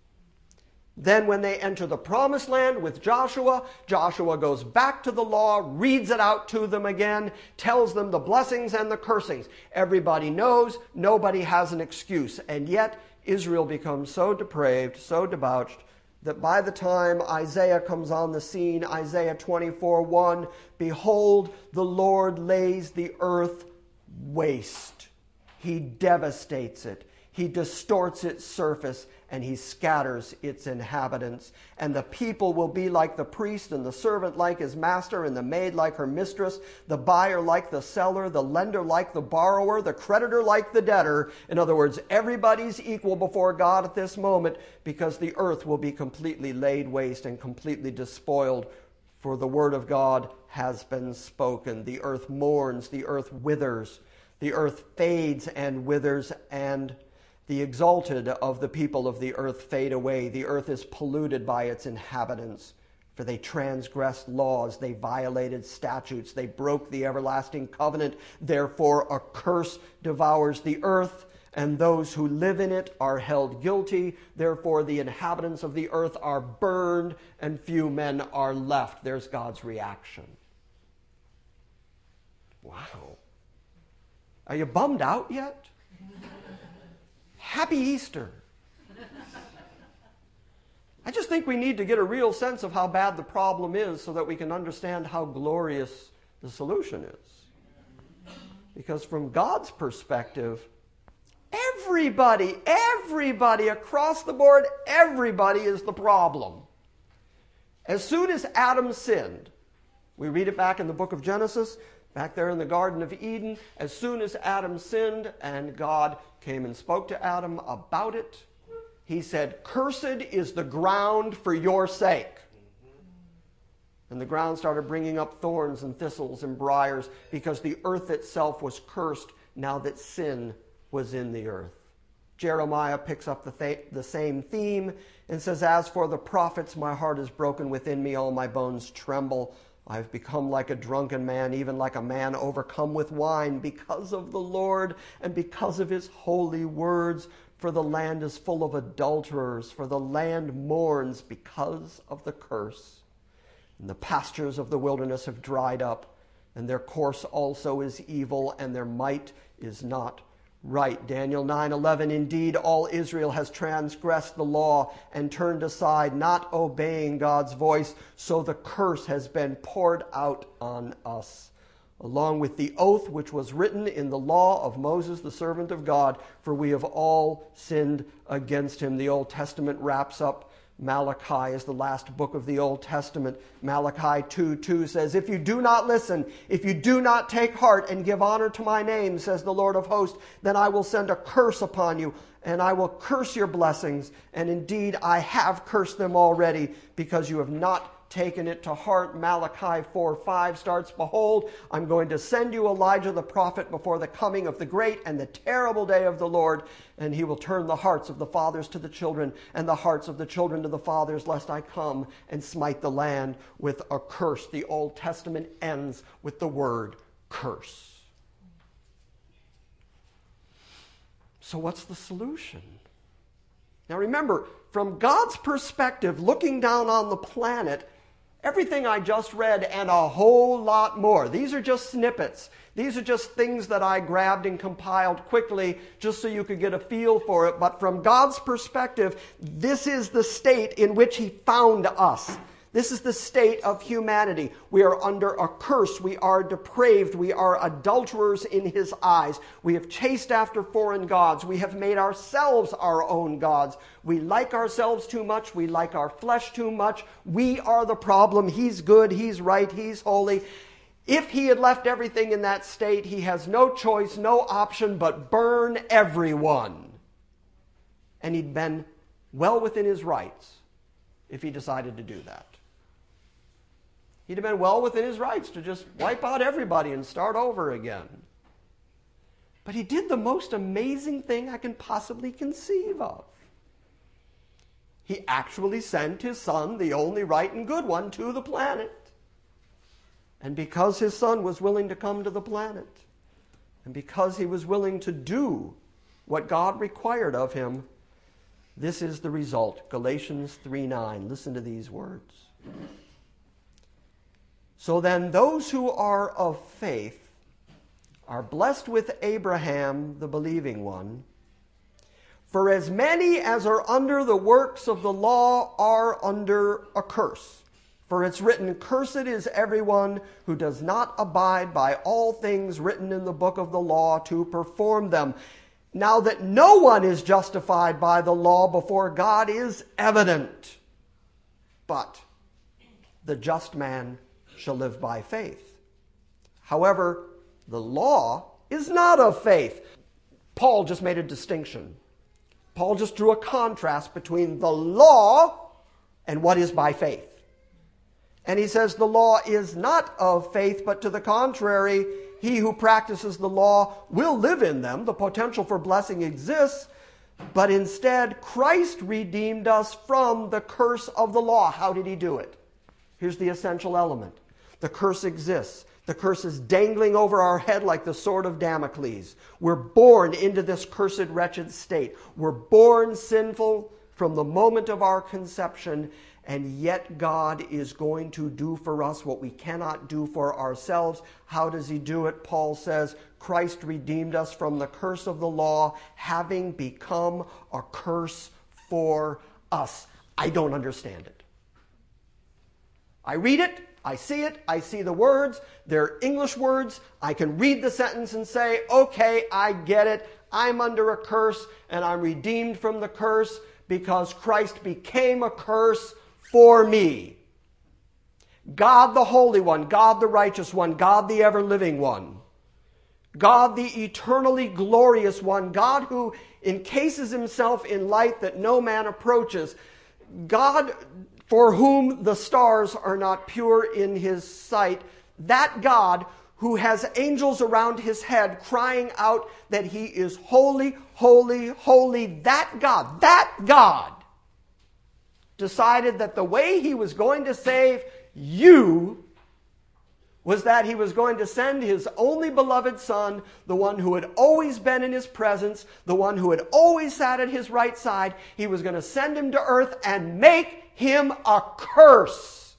Then when they enter the promised land with Joshua, Joshua goes back to the law, reads it out to them again, tells them the blessings and the cursings. Everybody knows, nobody has an excuse. And yet Israel becomes so depraved, so debauched, that by the time Isaiah comes on the scene, Isaiah 24:1, behold, the Lord lays the earth waste. He devastates it. He distorts its surface, and he scatters its inhabitants. And the people will be like the priest, and the servant like his master, and the maid like her mistress, the buyer like the seller, the lender like the borrower, the creditor like the debtor. In other words, everybody's equal before God at this moment, because the earth will be completely laid waste and completely despoiled, for the word of God has been spoken. The earth mourns, the earth withers, the earth fades and withers, and the exalted of the people of the earth fade away. The earth is polluted by its inhabitants, for they transgressed laws, they violated statutes, they broke the everlasting covenant. Therefore a curse devours the earth, and those who live in it are held guilty. Therefore the inhabitants of the earth are burned, and few men are left. There's God's reaction. Wow. Are you bummed out yet? Happy Easter. I just think we need to get a real sense of how bad the problem is so that we can understand how glorious the solution is. Because from God's perspective, everybody across the board, everybody is the problem. As soon as Adam sinned, we read it back in the book of Genesis, back there in the Garden of Eden, as soon as Adam sinned and God came and spoke to Adam about it, he said, cursed is the ground for your sake. And the ground started bringing up thorns and thistles and briars because the earth itself was cursed now that sin was in the earth. Jeremiah picks up the same theme and says, "As for the prophets, my heart is broken within me, all my bones tremble. I have become like a drunken man, even like a man overcome with wine, because of the Lord and because of his holy words. For the land is full of adulterers, for the land mourns because of the curse. And the pastures of the wilderness have dried up, and their course also is evil, and their might is not right." Daniel 9:11, "Indeed, all Israel has transgressed the law and turned aside, not obeying God's voice, so the curse has been poured out on us, along with the oath which was written in the law of Moses, the servant of God, for we have all sinned against him." The Old Testament wraps up. Malachi is the last book of the Old Testament. Malachi 2:2 says, "If you do not listen, if you do not take heart and give honor to my name, says the Lord of hosts, then I will send a curse upon you, and I will curse your blessings. And indeed, I have cursed them already, because you have not taken it to heart." Malachi 4:5 starts, "Behold, I'm going to send you Elijah the prophet before the coming of the great and the terrible day of the Lord, and he will turn the hearts of the fathers to the children and the hearts of the children to the fathers, lest I come and smite the land with a curse." The Old Testament ends with the word curse. So what's the solution? Now remember, from God's perspective, looking down on the planet, everything I just read and a whole lot more, these are just snippets. These are just things that I grabbed and compiled quickly just so you could get a feel for it. But from God's perspective, this is the state in which he found us. This is the state of humanity. We are under a curse. We are depraved. We are adulterers in his eyes. We have chased after foreign gods. We have made ourselves our own gods. We like ourselves too much. We like our flesh too much. We are the problem. He's good. He's right. He's holy. If he had left everything in that state, he has no choice, no option but burn everyone. And he'd been well within his rights if he decided to do that. He'd have been well within his rights to just wipe out everybody and start over again. But he did the most amazing thing I can possibly conceive of. He actually sent his son, the only right and good one, to the planet. And because his son was willing to come to the planet, and because he was willing to do what God required of him, this is the result. Galatians 3:9. Listen to these words. "So then those who are of faith are blessed with Abraham, the believing one. For as many as are under the works of the law are under a curse. For it's written, cursed is everyone who does not abide by all things written in the book of the law to perform them. Now that no one is justified by the law before God is evident. But the just man shall live by faith. However, the law is not of faith." Paul just made a distinction. Paul just drew a contrast between the law and what is by faith. And he says the law is not of faith, but to the contrary, he who practices the law will live in them. The potential for blessing exists, but instead Christ redeemed us from the curse of the law. How did he do it? Here's the essential element. The curse exists. The curse is dangling over our head like the sword of Damocles. We're born into this cursed, wretched state. We're born sinful from the moment of our conception, and yet God is going to do for us what we cannot do for ourselves. How does he do it? Paul says, Christ redeemed us from the curse of the law, having become a curse for us. I don't understand it. I read it, I see it, I see the words, they're English words, I can read the sentence and say, okay, I get it, I'm under a curse, and I'm redeemed from the curse because Christ became a curse for me. God the Holy One, God the Righteous One, God the Ever-Living One, God the Eternally Glorious One, God who encases himself in light that no man approaches, God for whom the stars are not pure in his sight, that God who has angels around his head crying out that he is holy, holy, holy, that God decided that the way he was going to save you was that he was going to send his only beloved Son, the one who had always been in his presence, the one who had always sat at his right side. He was going to send him to earth and make him a curse.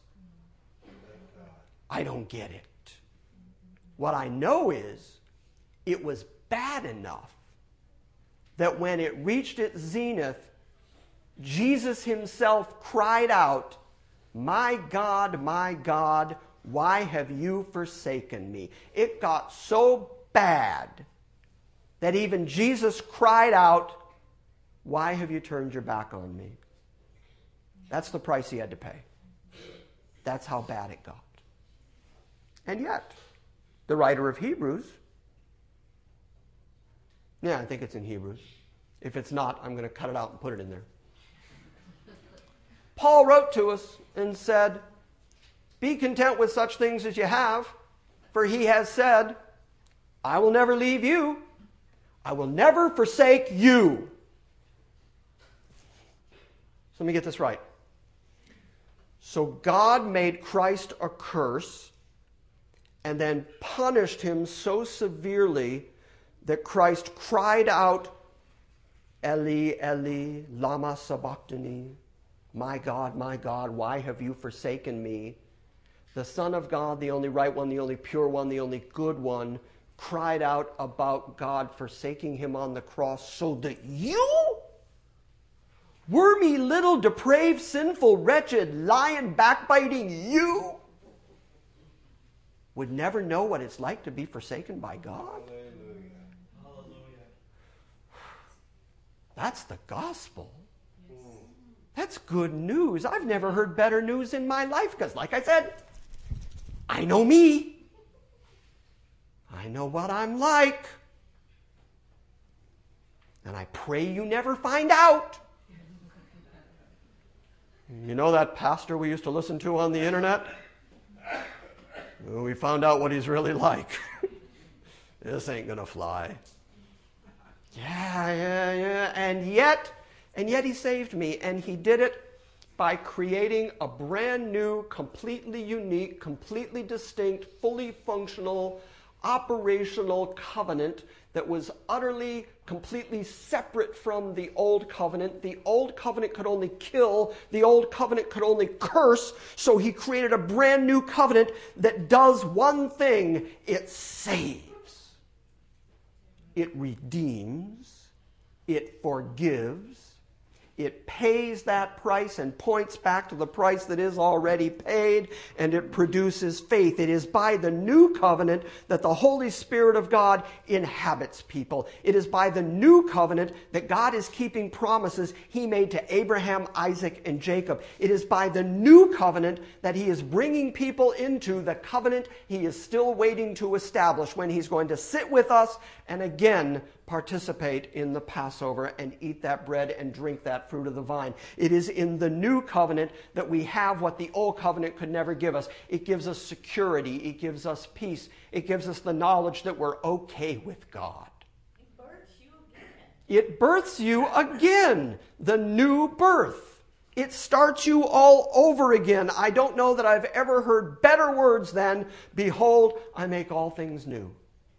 I don't get it. What I know is it was bad enough that when it reached its zenith, Jesus himself cried out, my God, why have you forsaken me? It got so bad that even Jesus cried out, why have you turned your back on me? That's the price he had to pay. That's how bad it got. And yet, the writer of Hebrews, I think it's in Hebrews. If it's not, I'm going to cut it out and put it in there. Paul wrote to us and said, be content with such things as you have, for he has said, I will never leave you. I will never forsake you. So let me get this right. So God made Christ a curse and then punished him so severely that Christ cried out, Eli, Eli, lama sabachthani, my God, why have you forsaken me? The Son of God, the only right one, the only pure one, the only good one, cried out about God forsaking him on the cross so that you, wormy little depraved, sinful, wretched, lying, backbiting you, would never know what it's like to be forsaken by God. Hallelujah. That's the gospel. That's good news. I've never heard better news in my life because, like I said, I know me. I know what I'm like. And I pray you never find out. You know that pastor we used to listen to on the internet? Well, we found out what he's really like. This ain't going to fly. Yeah. And yet he saved me. And he did it by creating a brand new, completely unique, completely distinct, fully functional, operational covenant that was utterly, completely separate from the old covenant. The old covenant could only kill. The old covenant could only curse. So he created a brand new covenant that does one thing. It saves. It redeems. It forgives. It pays that price and points back to the price that is already paid, and it produces faith. It is by the new covenant that the Holy Spirit of God inhabits people. It is by the new covenant that God is keeping promises he made to Abraham, Isaac, and Jacob. It is by the new covenant that he is bringing people into the covenant he is still waiting to establish, when he's going to sit with us and again participate in the Passover and eat that bread and drink that fruit of the vine. It is in the new covenant that we have what the old covenant could never give us. It gives us security. It gives us peace. It gives us the knowledge that we're okay with God. It births you again. It births you again. The new birth. It starts you all over again. I don't know that I've ever heard better words than, behold, I make all things new.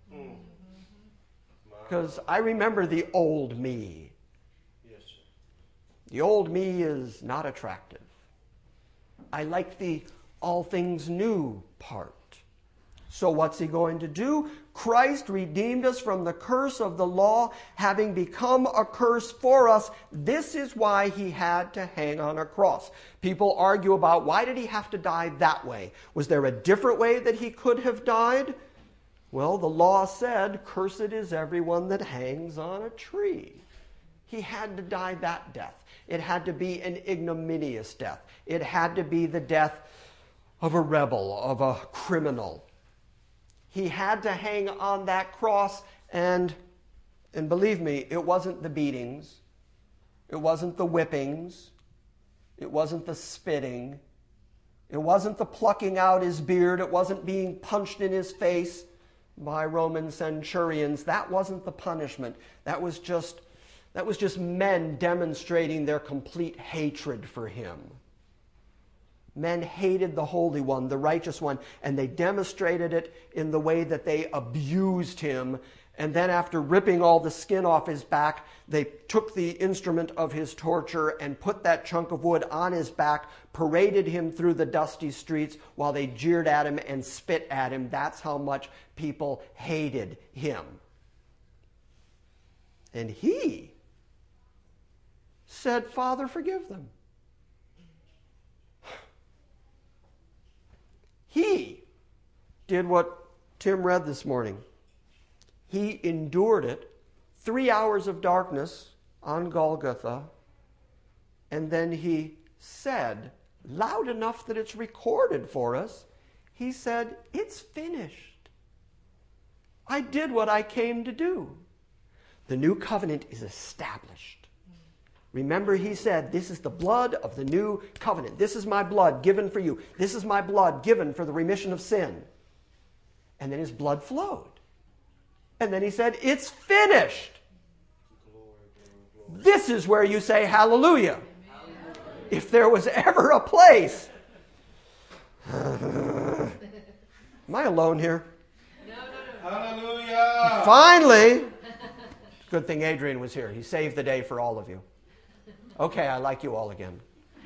Because I remember the old me. Yes, sir. The old me is not attractive. I like the all things new part. So what's he going to do? Christ redeemed us from the curse of the law, having become a curse for us. This is why he had to hang on a cross. People argue about, why did he have to die that way? Was there a different way that he could have died? Well, the law said, cursed is everyone that hangs on a tree. He had to die that death. It had to be an ignominious death. It had to be the death of a rebel, of a criminal. He had to hang on that cross, and believe me, it wasn't the beatings. It wasn't the whippings. It wasn't the spitting. It wasn't the plucking out his beard. It wasn't being punched in his face by Roman centurions. That wasn't the punishment. That was just men demonstrating their complete hatred for him. Men hated the Holy One, the Righteous One, and they demonstrated it in the way that they abused him. And then after ripping all the skin off his back, they took the instrument of his torture and put that chunk of wood on his back, paraded him through the dusty streets while they jeered at him and spit at him. That's how much people hated him. And he said, Father, forgive them. He did what Tim read this morning. He endured it, 3 hours of darkness on Golgotha, and then he said, loud enough that it's recorded for us, he said, it's finished. I did what I came to do. The new covenant is established. Remember, he said, this is the blood of the new covenant. This is my blood given for you. This is my blood given for the remission of sin. And then his blood flowed. And then he said, it's finished. This is where you say hallelujah. If there was ever a place. Am I alone here? No. Hallelujah. Finally, good thing Adrian was here. He saved the day for all of you. Okay, I like you all again.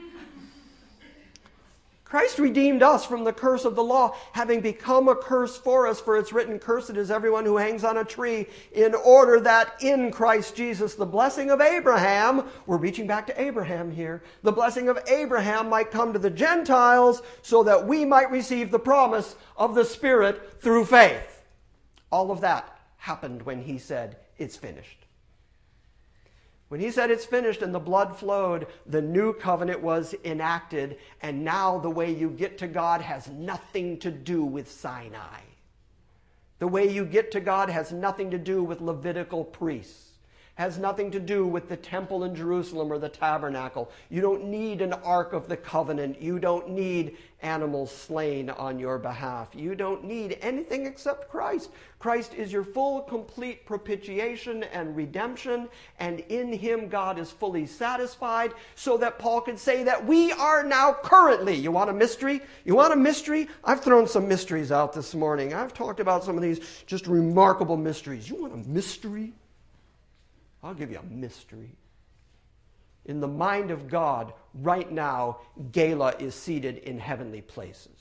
Christ redeemed us from the curse of the law, having become a curse for us, for it's written, cursed is everyone who hangs on a tree, in order that in Christ Jesus the blessing of Abraham, we're reaching back to Abraham here, the blessing of Abraham might come to the Gentiles so that we might receive the promise of the Spirit through faith. All of that happened when he said, it's finished. When he said it's finished and the blood flowed, the new covenant was enacted, and now the way you get to God has nothing to do with Sinai. The way you get to God has nothing to do with Levitical priests. Has nothing to do with the temple in Jerusalem or the tabernacle. You don't need an Ark of the Covenant. You don't need animals slain on your behalf. You don't need anything except Christ. Christ is your full, complete propitiation and redemption, and in him God is fully satisfied, so that Paul can say that we are now currently. You want a mystery? You want a mystery? I've thrown some mysteries out this morning. I've talked about some of these just remarkable mysteries. You want a mystery? I'll give you a mystery. In the mind of God, right now, Gala is seated in heavenly places.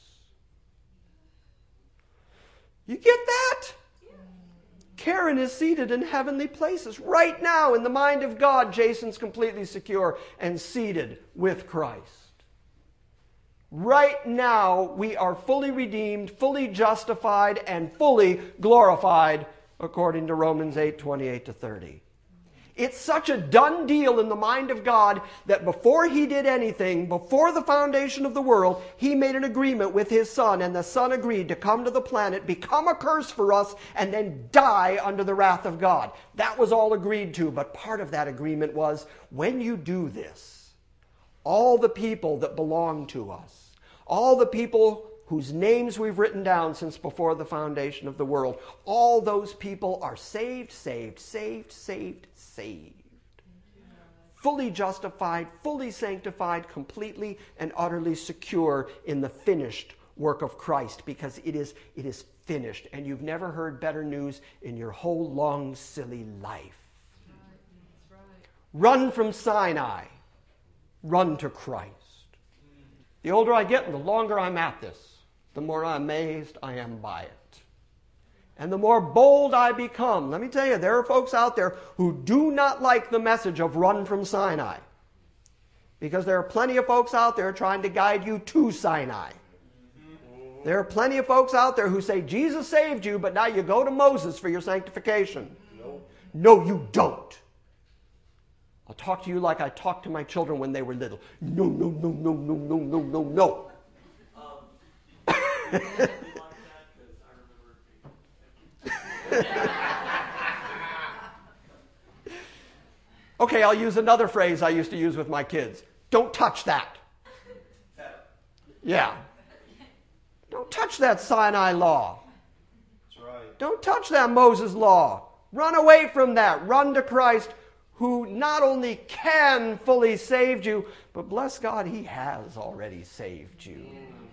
You get that? Karen is seated in heavenly places. Right now, in the mind of God, Jason's completely secure and seated with Christ. Right now, we are fully redeemed, fully justified, and fully glorified, according to Romans 8:28-30. It's such a done deal in the mind of God that before he did anything, before the foundation of the world, he made an agreement with his Son, and the Son agreed to come to the planet, become a curse for us, and then die under the wrath of God. That was all agreed to, but part of that agreement was, when you do this, all the people that belong to us, all the people whose names we've written down since before the foundation of the world, all those people are saved. Fully justified, fully sanctified, completely and utterly secure in the finished work of Christ, because it is finished. And you've never heard better news in your whole long, silly life. That's right. Run from Sinai. Run to Christ. The older I get and the longer I'm at this, the more amazed I am by it. And the more bold I become. Let me tell you, there are folks out there who do not like the message of run from Sinai. Because there are plenty of folks out there trying to guide you to Sinai. There are plenty of folks out there who say, Jesus saved you, but now you go to Moses for your sanctification. No, you don't. I'll talk to you like I talked to my children when they were little. No. Okay, I'll use another phrase I used to use with my kids. Don't touch that. Yeah. Don't touch that Sinai law. That's right. Don't touch that Moses law. Run away from that. Run to Christ, who not only can fully save you, but bless God, he has already saved you.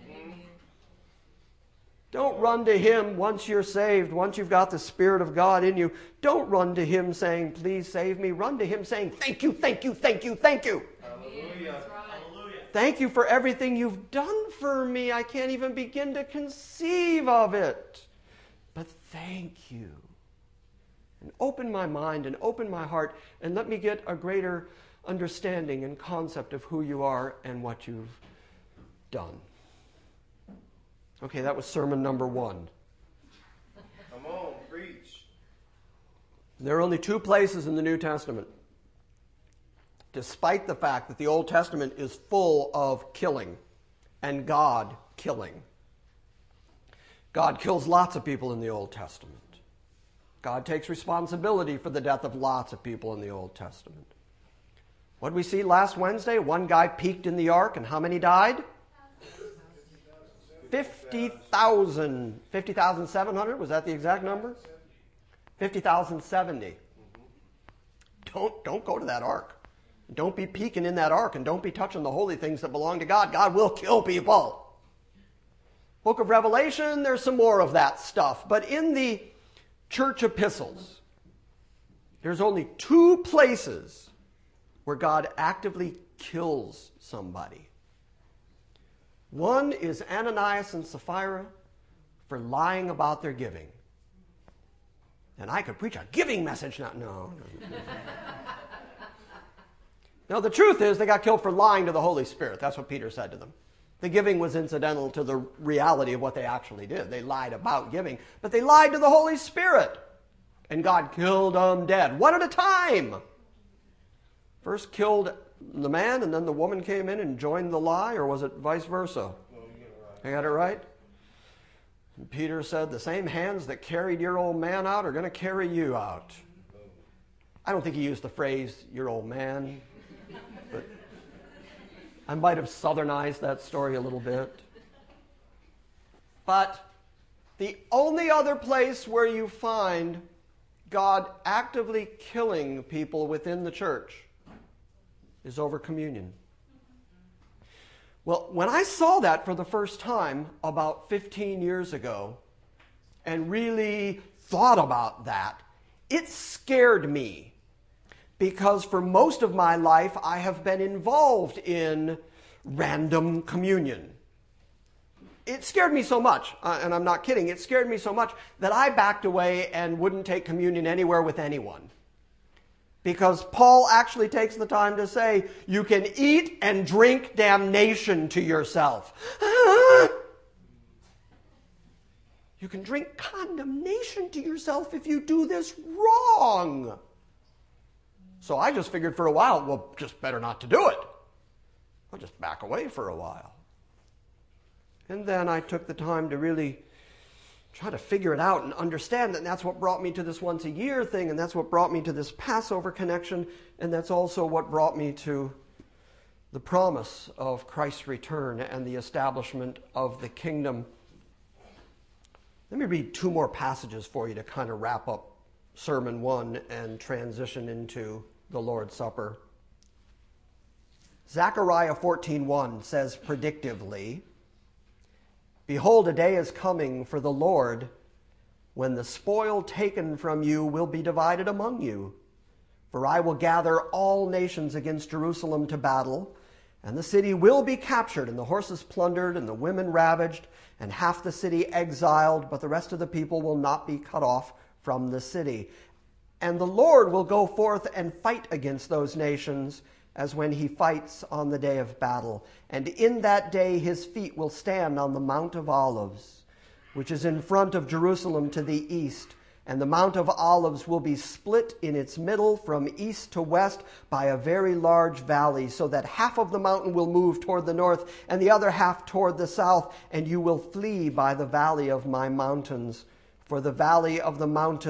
Don't run to him once you're saved, once you've got the Spirit of God in you. Don't run to him saying, please save me. Run to him saying, thank you, thank you, thank you, thank you. Hallelujah. Hallelujah. Thank you for everything you've done for me. I can't even begin to conceive of it. But thank you. And open my mind and open my heart and let me get a greater understanding and concept of who you are and what you've done. Okay, that was sermon number 1. Come on, preach. There are only 2 places in the New Testament, despite the fact that the Old Testament is full of killing and God killing. God kills lots of people in the Old Testament. God takes responsibility for the death of lots of people in the Old Testament. What did we see last Wednesday? One guy peeked in the ark, and how many died? 50,000. 50,700? Was that the exact number? 50,070. Don't go to that ark. Don't be peeking in that ark, and don't be touching the holy things that belong to God. God will kill people. Book of Revelation, there's some more of that stuff. But in the church epistles, there's only 2 places where God actively kills somebody. One is Ananias and Sapphira for lying about their giving. And I could preach a giving message now. No. No, the truth is they got killed for lying to the Holy Spirit. That's what Peter said to them. The giving was incidental to the reality of what they actually did. They lied about giving, but they lied to the Holy Spirit. And God killed them dead, one at a time. First killed the man, and then the woman came in and joined the lie, or was it vice versa? I got it right? And Peter said, the same hands that carried your old man out are going to carry you out. I don't think he used the phrase, your old man, but I might have southernized that story a little bit. But the only other place where you find God actively killing people within the church is over communion. Well, when I saw that for the first time about 15 years ago and really thought about that, it scared me. Because for most of my life, I have been involved in random communion. It scared me so much, and I'm not kidding, it scared me so much that I backed away and wouldn't take communion anywhere with anyone. Because Paul actually takes the time to say, you can eat and drink damnation to yourself. You can drink condemnation to yourself if you do this wrong. So I just figured for a while, well, just better not to do it. I'll just back away for a while. And then I took the time to really try to figure it out and understand that. And that's what brought me to this once a year thing, and that's what brought me to this Passover connection, and that's also what brought me to the promise of Christ's return and the establishment of the kingdom. Let me read 2 more passages for you to kind of wrap up Sermon 1 and transition into the Lord's Supper. Zechariah 14:1 says predictively, behold, a day is coming for the Lord when the spoil taken from you will be divided among you. For I will gather all nations against Jerusalem to battle, and the city will be captured, and the horses plundered, and the women ravaged, and half the city exiled, but the rest of the people will not be cut off from the city. And the Lord will go forth and fight against those nations as when he fights on the day of battle. And in that day his feet will stand on the Mount of Olives, which is in front of Jerusalem to the east. And the Mount of Olives will be split in its middle from east to west by a very large valley, so that half of the mountain will move toward the north and the other half toward the south, and you will flee by the valley of my mountains. For the valley of the mountains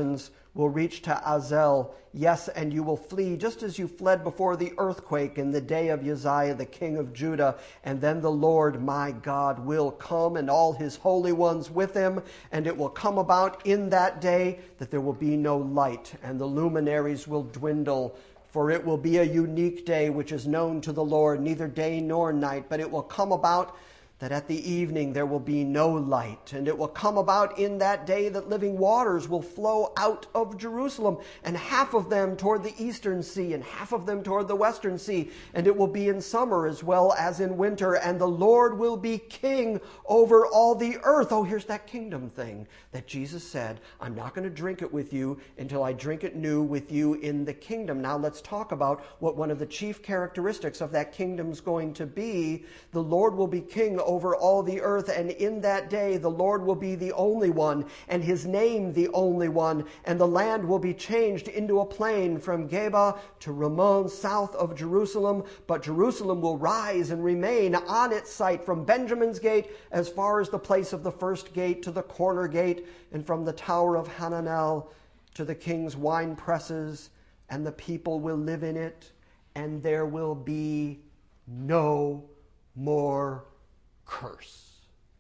will reach to Azel. Yes, and you will flee just as you fled before the earthquake in the day of Uzziah, the king of Judah. And then the Lord my God will come, and all his holy ones with him. And it will come about in that day that there will be no light, and the luminaries will dwindle. For it will be a unique day which is known to the Lord, neither day nor night. But it will come about that at the evening there will be no light. And it will come about in that day that living waters will flow out of Jerusalem, and half of them toward the eastern sea, and half of them toward the western sea. And it will be in summer as well as in winter. And the Lord will be king over all the earth. Oh, here's that kingdom thing that Jesus said, I'm not going to drink it with you until I drink it new with you in the kingdom. Now let's talk about what one of the chief characteristics of that kingdom's going to be. The Lord will be king over all the earth, and in that day the Lord will be the only one, and his name the only one, and the land will be changed into a plain from Geba to Ramon south of Jerusalem, but Jerusalem will rise and remain on its site from Benjamin's gate as far as the place of the first gate to the corner gate, and from the tower of Hananel to the king's wine presses, and the people will live in it, and there will be no more curse.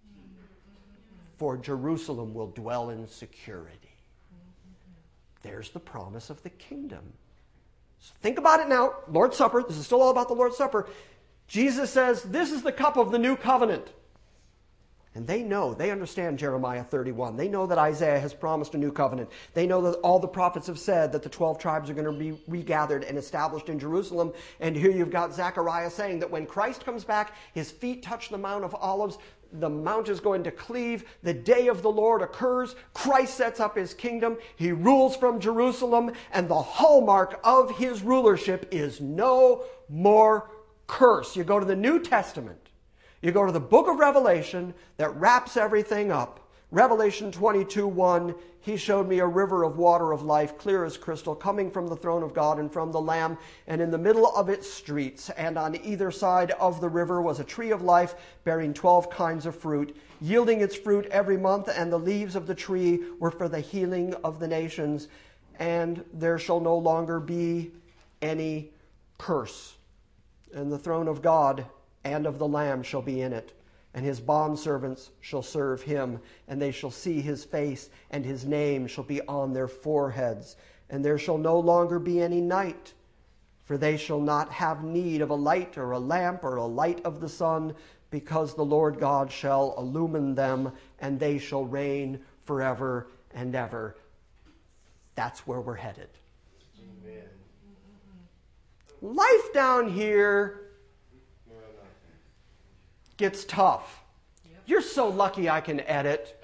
For Jerusalem will dwell in security. There's the promise of the kingdom. So think about it now. Lord's Supper. This is still all about the Lord's Supper. Jesus says, this is the cup of the new covenant. And they know, they understand Jeremiah 31. They know that Isaiah has promised a new covenant. They know that all the prophets have said that the 12 tribes are going to be regathered and established in Jerusalem. And here you've got Zechariah saying that when Christ comes back, his feet touch the Mount of Olives, the mount is going to cleave, the day of the Lord occurs, Christ sets up his kingdom, he rules from Jerusalem, and the hallmark of his rulership is no more curse. You go to the New Testament. You go to the book of Revelation that wraps everything up. Revelation 22:1, he showed me a river of water of life, clear as crystal, coming from the throne of God and from the Lamb, and in the middle of its streets, and on either side of the river was a tree of life, bearing 12 kinds of fruit, yielding its fruit every month, and the leaves of the tree were for the healing of the nations, and there shall no longer be any curse. And the throne of God and of the Lamb shall be in it, and his bondservants shall serve him, and they shall see his face, and his name shall be on their foreheads. And there shall no longer be any night, for they shall not have need of a light or a lamp or a light of the sun, because the Lord God shall illumine them, and they shall reign forever and ever. That's where we're headed. Amen. Life down here gets tough. You're so lucky I can edit.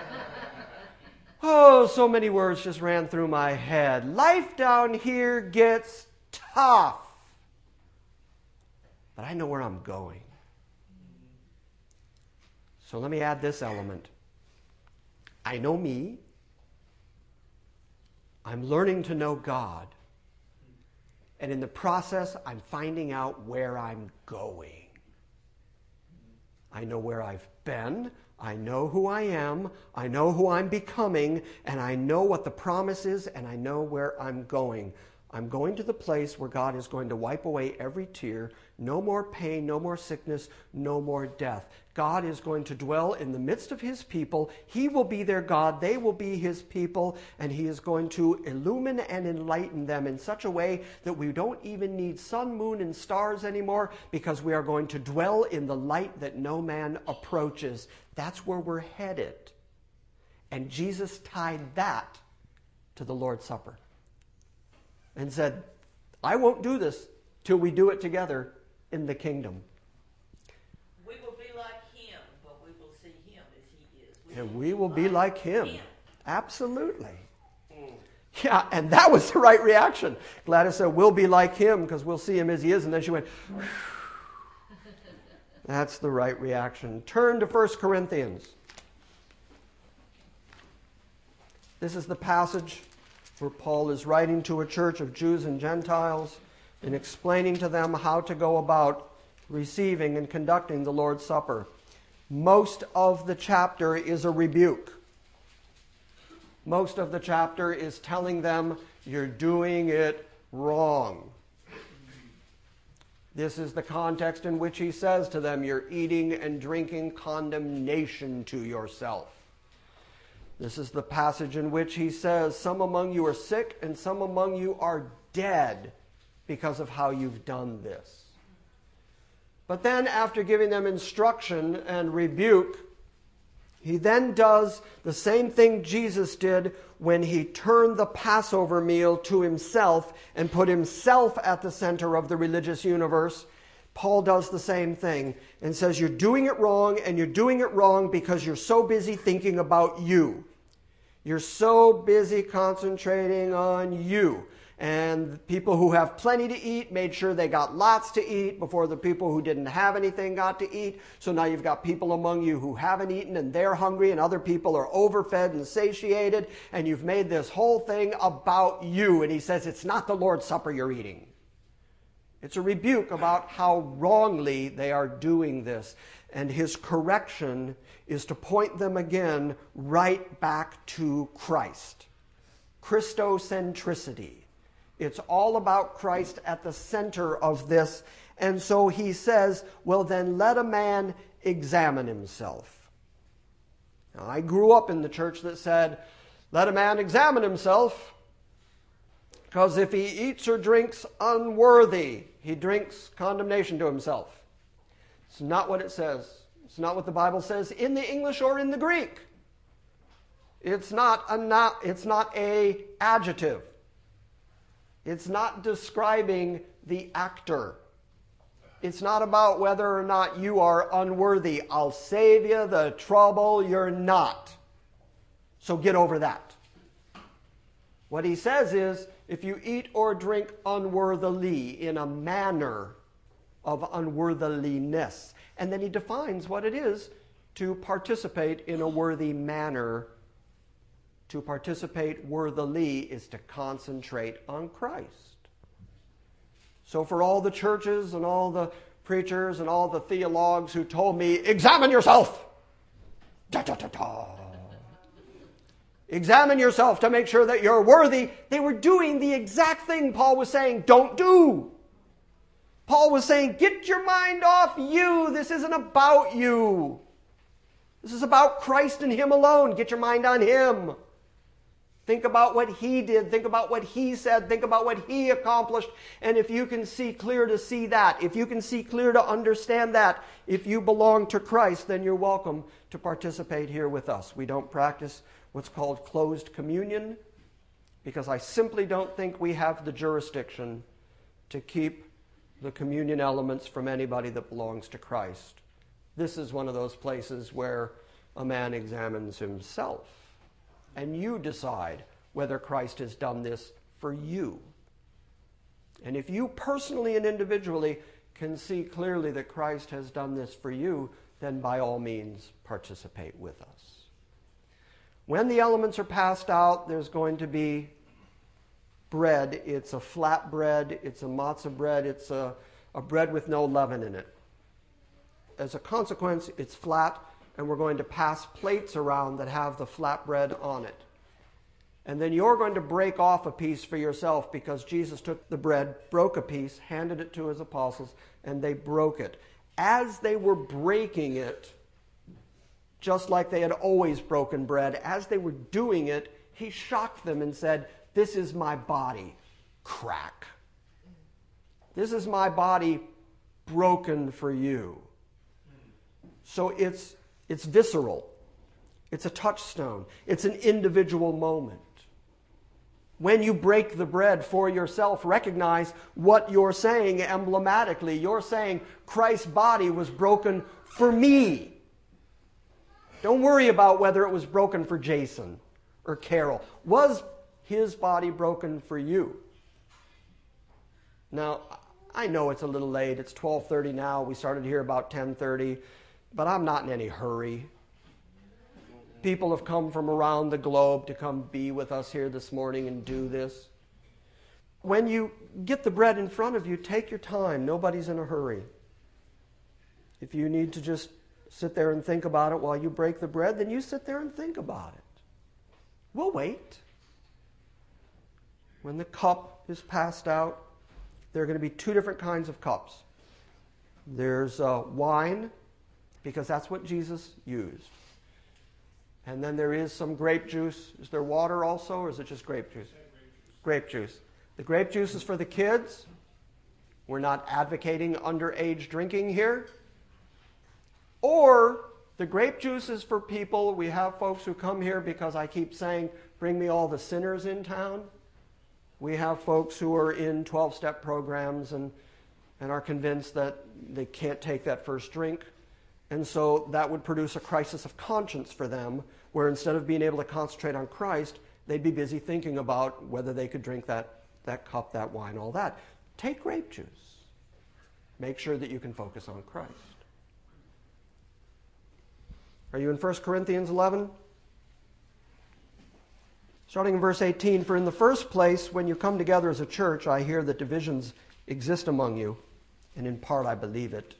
Oh, so many words just ran through my head. Life down here gets tough. But I know where I'm going. So let me add this element. I know me. I'm learning to know God. And in the process, I'm finding out where I'm going. I know where I've been, I know who I am, I know who I'm becoming, and I know what the promise is, and I know where I'm going. I'm going to the place where God is going to wipe away every tear, no more pain, no more sickness, no more death. God is going to dwell in the midst of his people. He will be their God, they will be his people, and he is going to illumine and enlighten them in such a way that we don't even need sun, moon, and stars anymore, because we are going to dwell in the light that no man approaches. That's where we're headed. And Jesus tied that to the Lord's Supper and said, I won't do this till we do it together in the kingdom. We will be like him, but we will see him as he is. And we will be like him. Absolutely. Yeah, and that was the right reaction. Gladys said, we'll be like him because we'll see him as he is. And then she went, that's the right reaction. Turn to 1 Corinthians. This is the passage where Paul is writing to a church of Jews and Gentiles and explaining to them how to go about receiving and conducting the Lord's Supper. Most of the chapter is a rebuke. Most of the chapter is telling them, you're doing it wrong. This is the context in which he says to them, you're eating and drinking condemnation to yourself. This is the passage in which he says, some among you are sick and some among you are dead because of how you've done this. But then after giving them instruction and rebuke, he then does the same thing Jesus did when he turned the Passover meal to himself and put himself at the center of the religious universe. Paul does the same thing and says, you're doing it wrong, and you're doing it wrong because you're so busy thinking about you. You're so busy concentrating on you. And people who have plenty to eat made sure they got lots to eat before the people who didn't have anything got to eat. So now you've got people among you who haven't eaten and they're hungry, and other people are overfed and satiated, and you've made this whole thing about you. And he says it's not the Lord's Supper you're eating. It's a rebuke about how wrongly they are doing this. And his correction is to point them again right back to Christ. Christocentricity. It's all about Christ at the center of this. And so he says, well, then let a man examine himself. Now, I grew up in the church that said, let a man examine himself, because if he eats or drinks unworthy, he drinks condemnation to himself. It's not what it says. It's not what the Bible says in the English or in the Greek. It's not a adjective. It's not describing the actor. It's not about whether or not you are unworthy. I'll save you the trouble. You're not. So get over that. What he says is, if you eat or drink unworthily, in a manner of unworthiness. And then he defines what it is to participate in a worthy manner. To participate worthily is to concentrate on Christ. So for all the churches and all the preachers and all the theologues who told me, examine yourself. Da, da, da, da. Examine yourself to make sure that you're worthy. They were doing the exact thing Paul was saying, don't do. Paul was saying, get your mind off you. This isn't about you. This is about Christ and him alone. Get your mind on him. Think about what he did. Think about what he said. Think about what he accomplished. And if you can see clear to see that, if you can see clear to understand that, if you belong to Christ, then you're welcome to participate here with us. We don't practice what's called closed communion because I simply don't think we have the jurisdiction to keep the communion elements from anybody that belongs to Christ. This is one of those places where a man examines himself. And you decide whether Christ has done this for you. And if you personally and individually can see clearly that Christ has done this for you, then by all means participate with us. When the elements are passed out, there's going to be bread. It's a flat bread. It's a matzah bread. It's a bread with no leaven in it. As a consequence, it's flat. And we're going to pass plates around that have the flatbread on it. And then you're going to break off a piece for yourself because Jesus took the bread, broke a piece, handed it to his apostles, and they broke it. As they were breaking it, just like they had always broken bread, as they were doing it, he shocked them and said, this is my body. Crack. This is my body broken for you. So it's visceral. It's a touchstone. It's an individual moment. When you break the bread for yourself, recognize what you're saying emblematically. You're saying Christ's body was broken for me. Don't worry about whether it was broken for Jason or Carol. Was his body broken for you? Now, I know it's a little late. It's 12:30 now. We started here about 10:30. But I'm not in any hurry. People have come from around the globe to come be with us here this morning and do this. When you get the bread in front of you, take your time. Nobody's in a hurry. If you need to just sit there and think about it while you break the bread, then you sit there and think about it. We'll wait. When the cup is passed out, there are going to be two different kinds of cups. There's wine, because that's what Jesus used. And then there is some grape juice. Is there water also, or is it just grape juice? Grape juice. The grape juice is for the kids. We're not advocating underage drinking here. Or the grape juice is for people. We have folks who come here because I keep saying, bring me all the sinners in town. We have folks who are in 12-step programs and are convinced that they can't take that first drink. And so that would produce a crisis of conscience for them, where instead of being able to concentrate on Christ, they'd be busy thinking about whether they could drink that cup, that wine, all that. Take grape juice. Make sure that you can focus on Christ. Are you in 1 Corinthians 11? Starting in verse 18, for in the first place, when you come together as a church, I hear that divisions exist among you, and in part I believe it.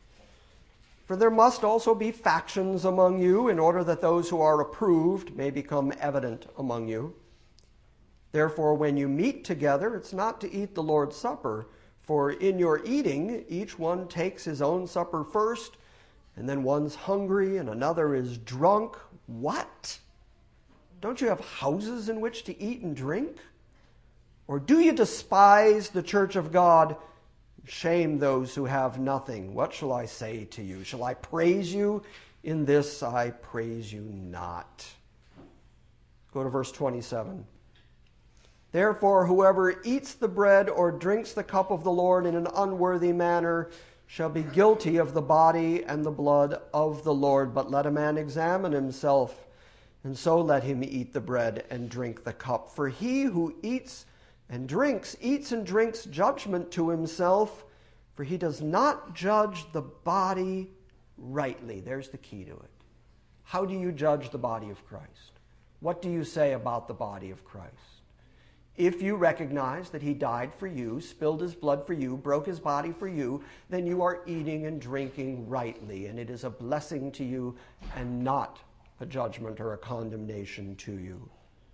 For there must also be factions among you, in order that those who are approved may become evident among you. Therefore, when you meet together, it's not to eat the Lord's Supper, for in your eating, each one takes his own supper first, and then one's hungry and another is drunk. What? Don't you have houses in which to eat and drink? Or do you despise the church of God? Shame those who have nothing. What shall I say to you? Shall I praise you? In this I praise you not. Go to verse 27. Therefore, whoever eats the bread or drinks the cup of the Lord in an unworthy manner shall be guilty of the body and the blood of the Lord. But let a man examine himself, and so let him eat the bread and drink the cup. For he who eats and drinks judgment to himself, for he does not judge the body rightly. There's the key to it. How do you judge the body of Christ? What do you say about the body of Christ? If you recognize that he died for you, spilled his blood for you, broke his body for you, then you are eating and drinking rightly, and it is a blessing to you and not a judgment or a condemnation to you.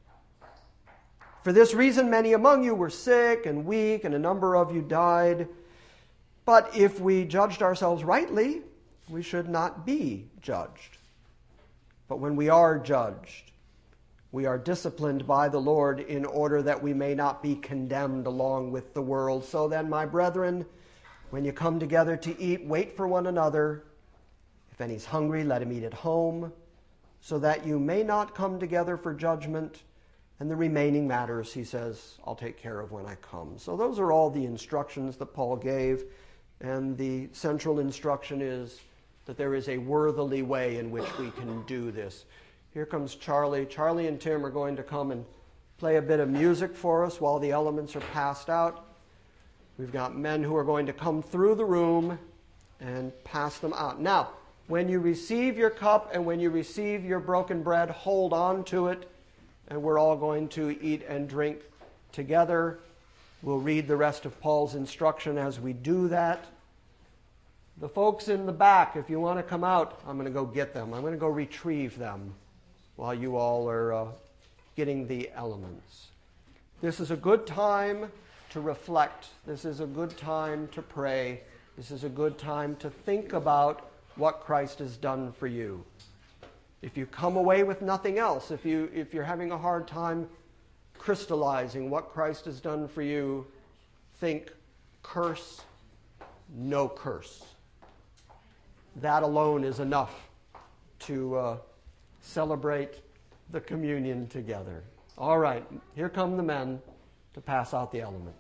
For this reason, many among you were sick and weak, and a number of you died. But if we judged ourselves rightly, we should not be judged. But when we are judged, we are disciplined by the Lord in order that we may not be condemned along with the world. So then, my brethren, when you come together to eat, wait for one another. If any's hungry, let him eat at home, so that you may not come together for judgment. And the remaining matters, he says, I'll take care of when I come. So those are all the instructions that Paul gave. And the central instruction is that there is a worthily way in which we can do this. Here comes Charlie. Charlie and Tim are going to come and play a bit of music for us while the elements are passed out. We've got men who are going to come through the room and pass them out. Now, when you receive your cup and when you receive your broken bread, hold on to it. And we're all going to eat and drink together. We'll read the rest of Paul's instruction as we do that. The folks in the back, if you want to come out, I'm going to go get them. I'm going to go retrieve them while you all are getting the elements. This is a good time to reflect. This is a good time to pray. This is a good time to think about what Christ has done for you. If you come away with nothing else, if you're having a hard time crystallizing what Christ has done for you, think curse, no curse. That alone is enough to celebrate the communion together. All right, here come the men to pass out the elements.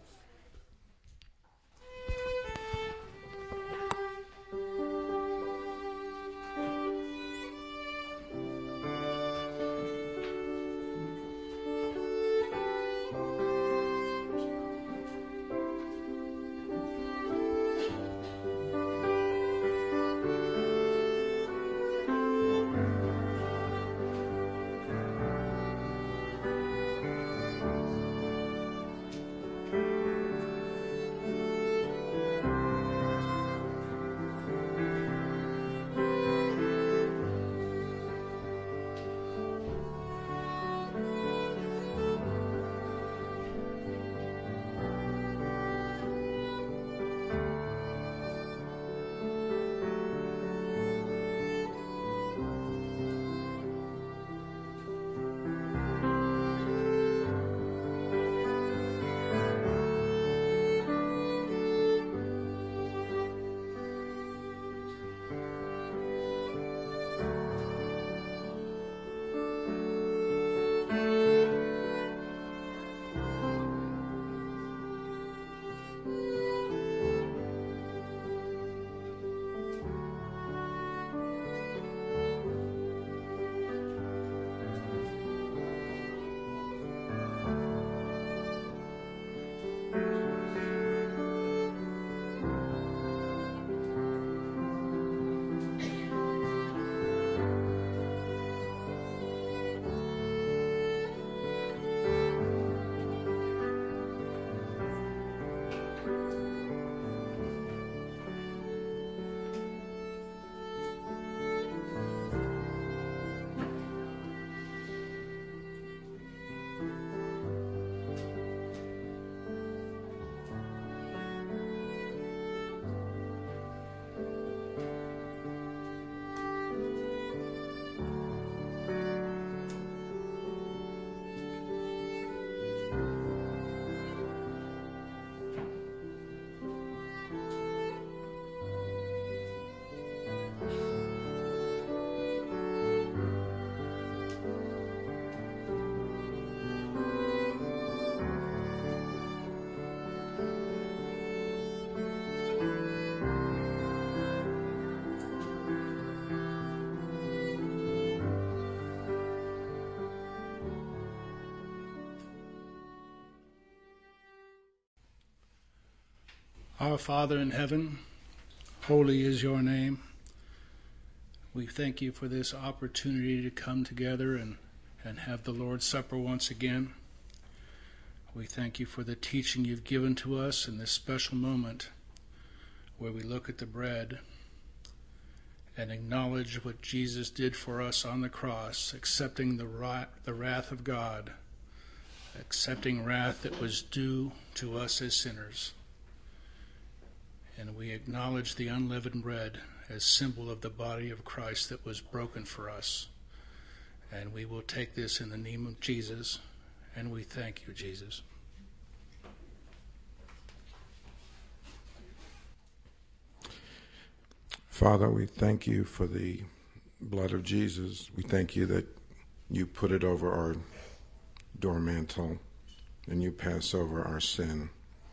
Our Father in heaven, holy is your name. We thank you for this opportunity to come together and have the Lord's Supper once again. We thank you for the teaching you've given to us in this special moment where we look at the bread and acknowledge what Jesus did for us on the cross, accepting the wrath of God, accepting wrath that was due to us as sinners. And we acknowledge the unleavened bread as symbol of the body of Christ that was broken for us. And we will take this in the name of Jesus, and we thank you, Jesus. Father, we thank you for the blood of Jesus. We thank you that you put it over our doormantle and you pass over our sin.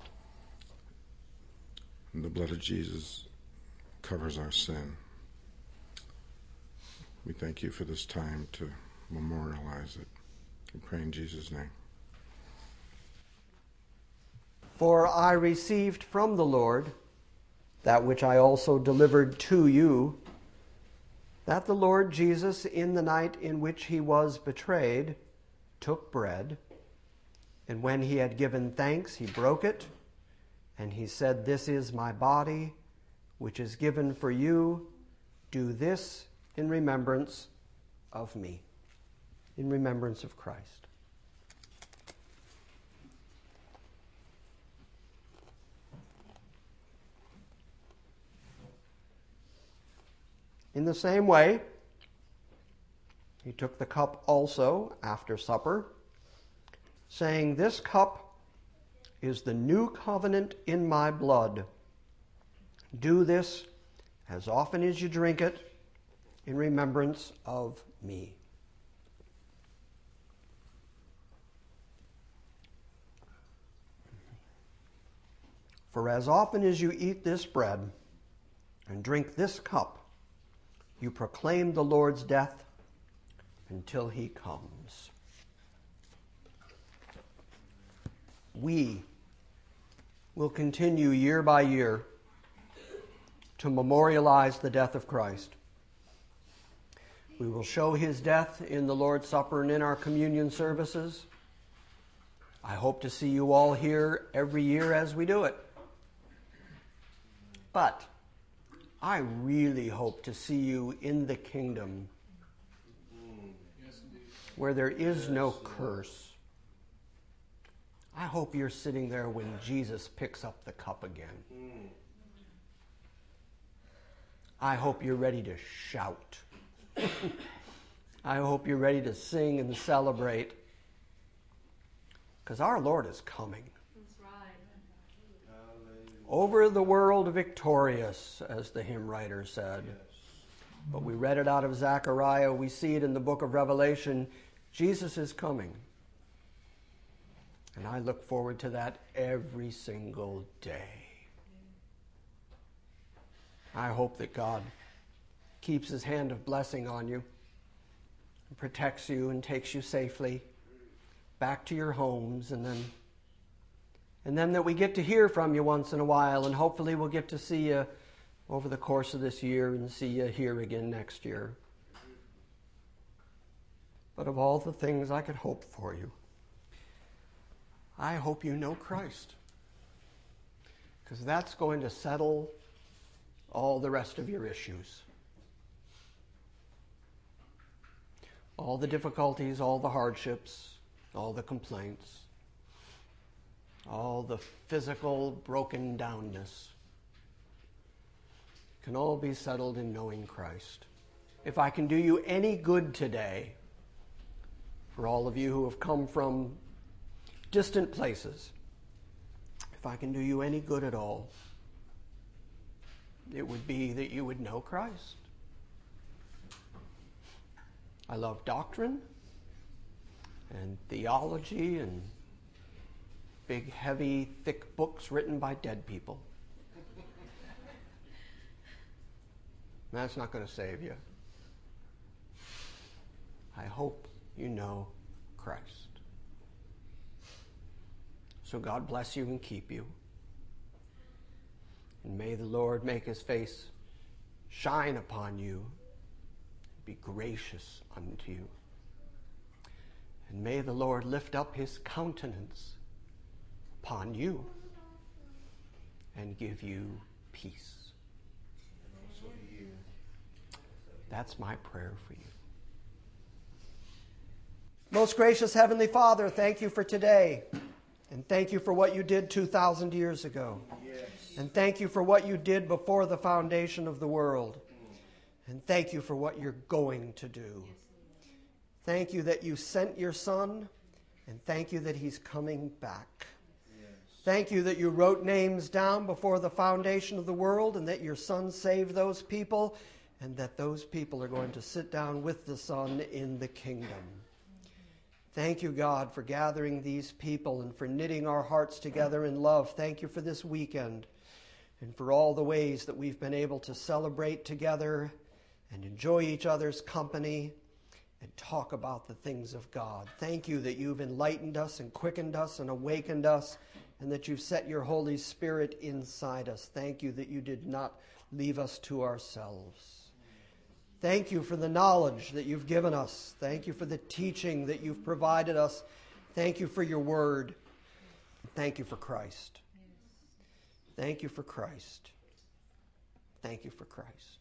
And the blood of Jesus covers our sin. We thank you for this time to memorialize it. We pray in Jesus' name. For I received from the Lord that which I also delivered to you, that the Lord Jesus, in the night in which he was betrayed, took bread, and when he had given thanks, he broke it, and he said, "This is my body, which is given for you. Do this in remembrance of me," in remembrance of Christ. In the same way, he took the cup also after supper, saying, "This cup is the new covenant in my blood. Do this as often as you drink it in remembrance of me." For as often as you eat this bread and drink this cup, you proclaim the Lord's death until he comes. We will continue year by year to memorialize the death of Christ. We will show his death in the Lord's Supper and in our communion services. I hope to see you all here every year as we do it. But I really hope to see you in the kingdom where there is no curse. I hope you're sitting there when Jesus picks up the cup again. I hope you're ready to shout. I hope you're ready to sing and celebrate, because our Lord is coming. That's right. Over the world victorious, as the hymn writer said. But we read it out of Zechariah. We see it in the book of Revelation. Jesus is coming. And I look forward to that every single day. I hope that God keeps his hand of blessing on you, and protects you and takes you safely back to your homes, and then that we get to hear from you once in a while, and hopefully we'll get to see you over the course of this year and see you here again next year. But of all the things I could hope for you, I hope you know Christ, because that's going to settle all the rest of your issues. All the difficulties, all the hardships, all the complaints, all the physical broken downness can all be settled in knowing Christ. If I can do you any good today, for all of you who have come from distant places, if I can do you any good at all, it would be that you would know Christ. I love doctrine and theology and big, heavy, thick books written by dead people. That's not going to save you. I hope you know Christ. So God bless you and keep you. And may the Lord make his face shine upon you, be gracious unto you. And may the Lord lift up his countenance upon you and give you peace. That's my prayer for you. Most gracious Heavenly Father, thank you for today. And thank you for what you did 2,000 years ago. Yes. And thank you for what you did before the foundation of the world. And thank you for what you're going to do. Thank you that you sent your Son, and thank you that he's coming back. Yes. Thank you that you wrote names down before the foundation of the world, and that your Son saved those people, and that those people are going to sit down with the Son in the kingdom. Thank you, God, for gathering these people and for knitting our hearts together in love. Thank you for this weekend and for all the ways that we've been able to celebrate together and enjoy each other's company and talk about the things of God. Thank you that you've enlightened us and quickened us and awakened us, and that you've set your Holy Spirit inside us. Thank you that you did not leave us to ourselves. Thank you for the knowledge that you've given us. Thank you for the teaching that you've provided us. Thank you for your word. Thank you for Christ. Thank you for Christ. Thank you for Christ.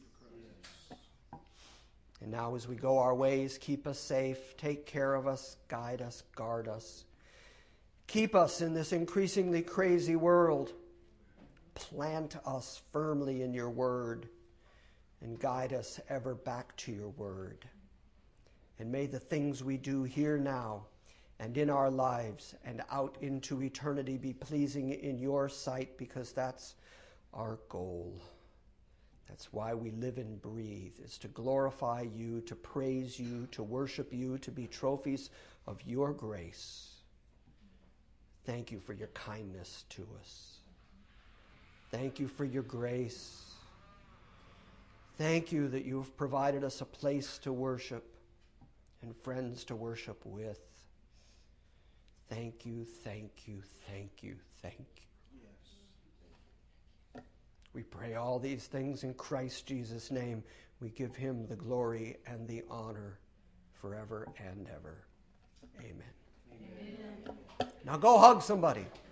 And now as we go our ways, keep us safe, take care of us, guide us, guard us. Keep us in this increasingly crazy world. Plant us firmly in your word. And guide us ever back to your word. And may the things we do here now and in our lives and out into eternity be pleasing in your sight, because that's our goal. That's why we live and breathe, is to glorify you, to praise you, to worship you, to be trophies of your grace. Thank you for your kindness to us. Thank you for your grace. Thank you that you have provided us a place to worship and friends to worship with. Thank you, thank you, thank you, thank you. Yes. We pray all these things in Christ Jesus' name. We give him the glory and the honor forever and ever. Amen. Amen. Now go hug somebody.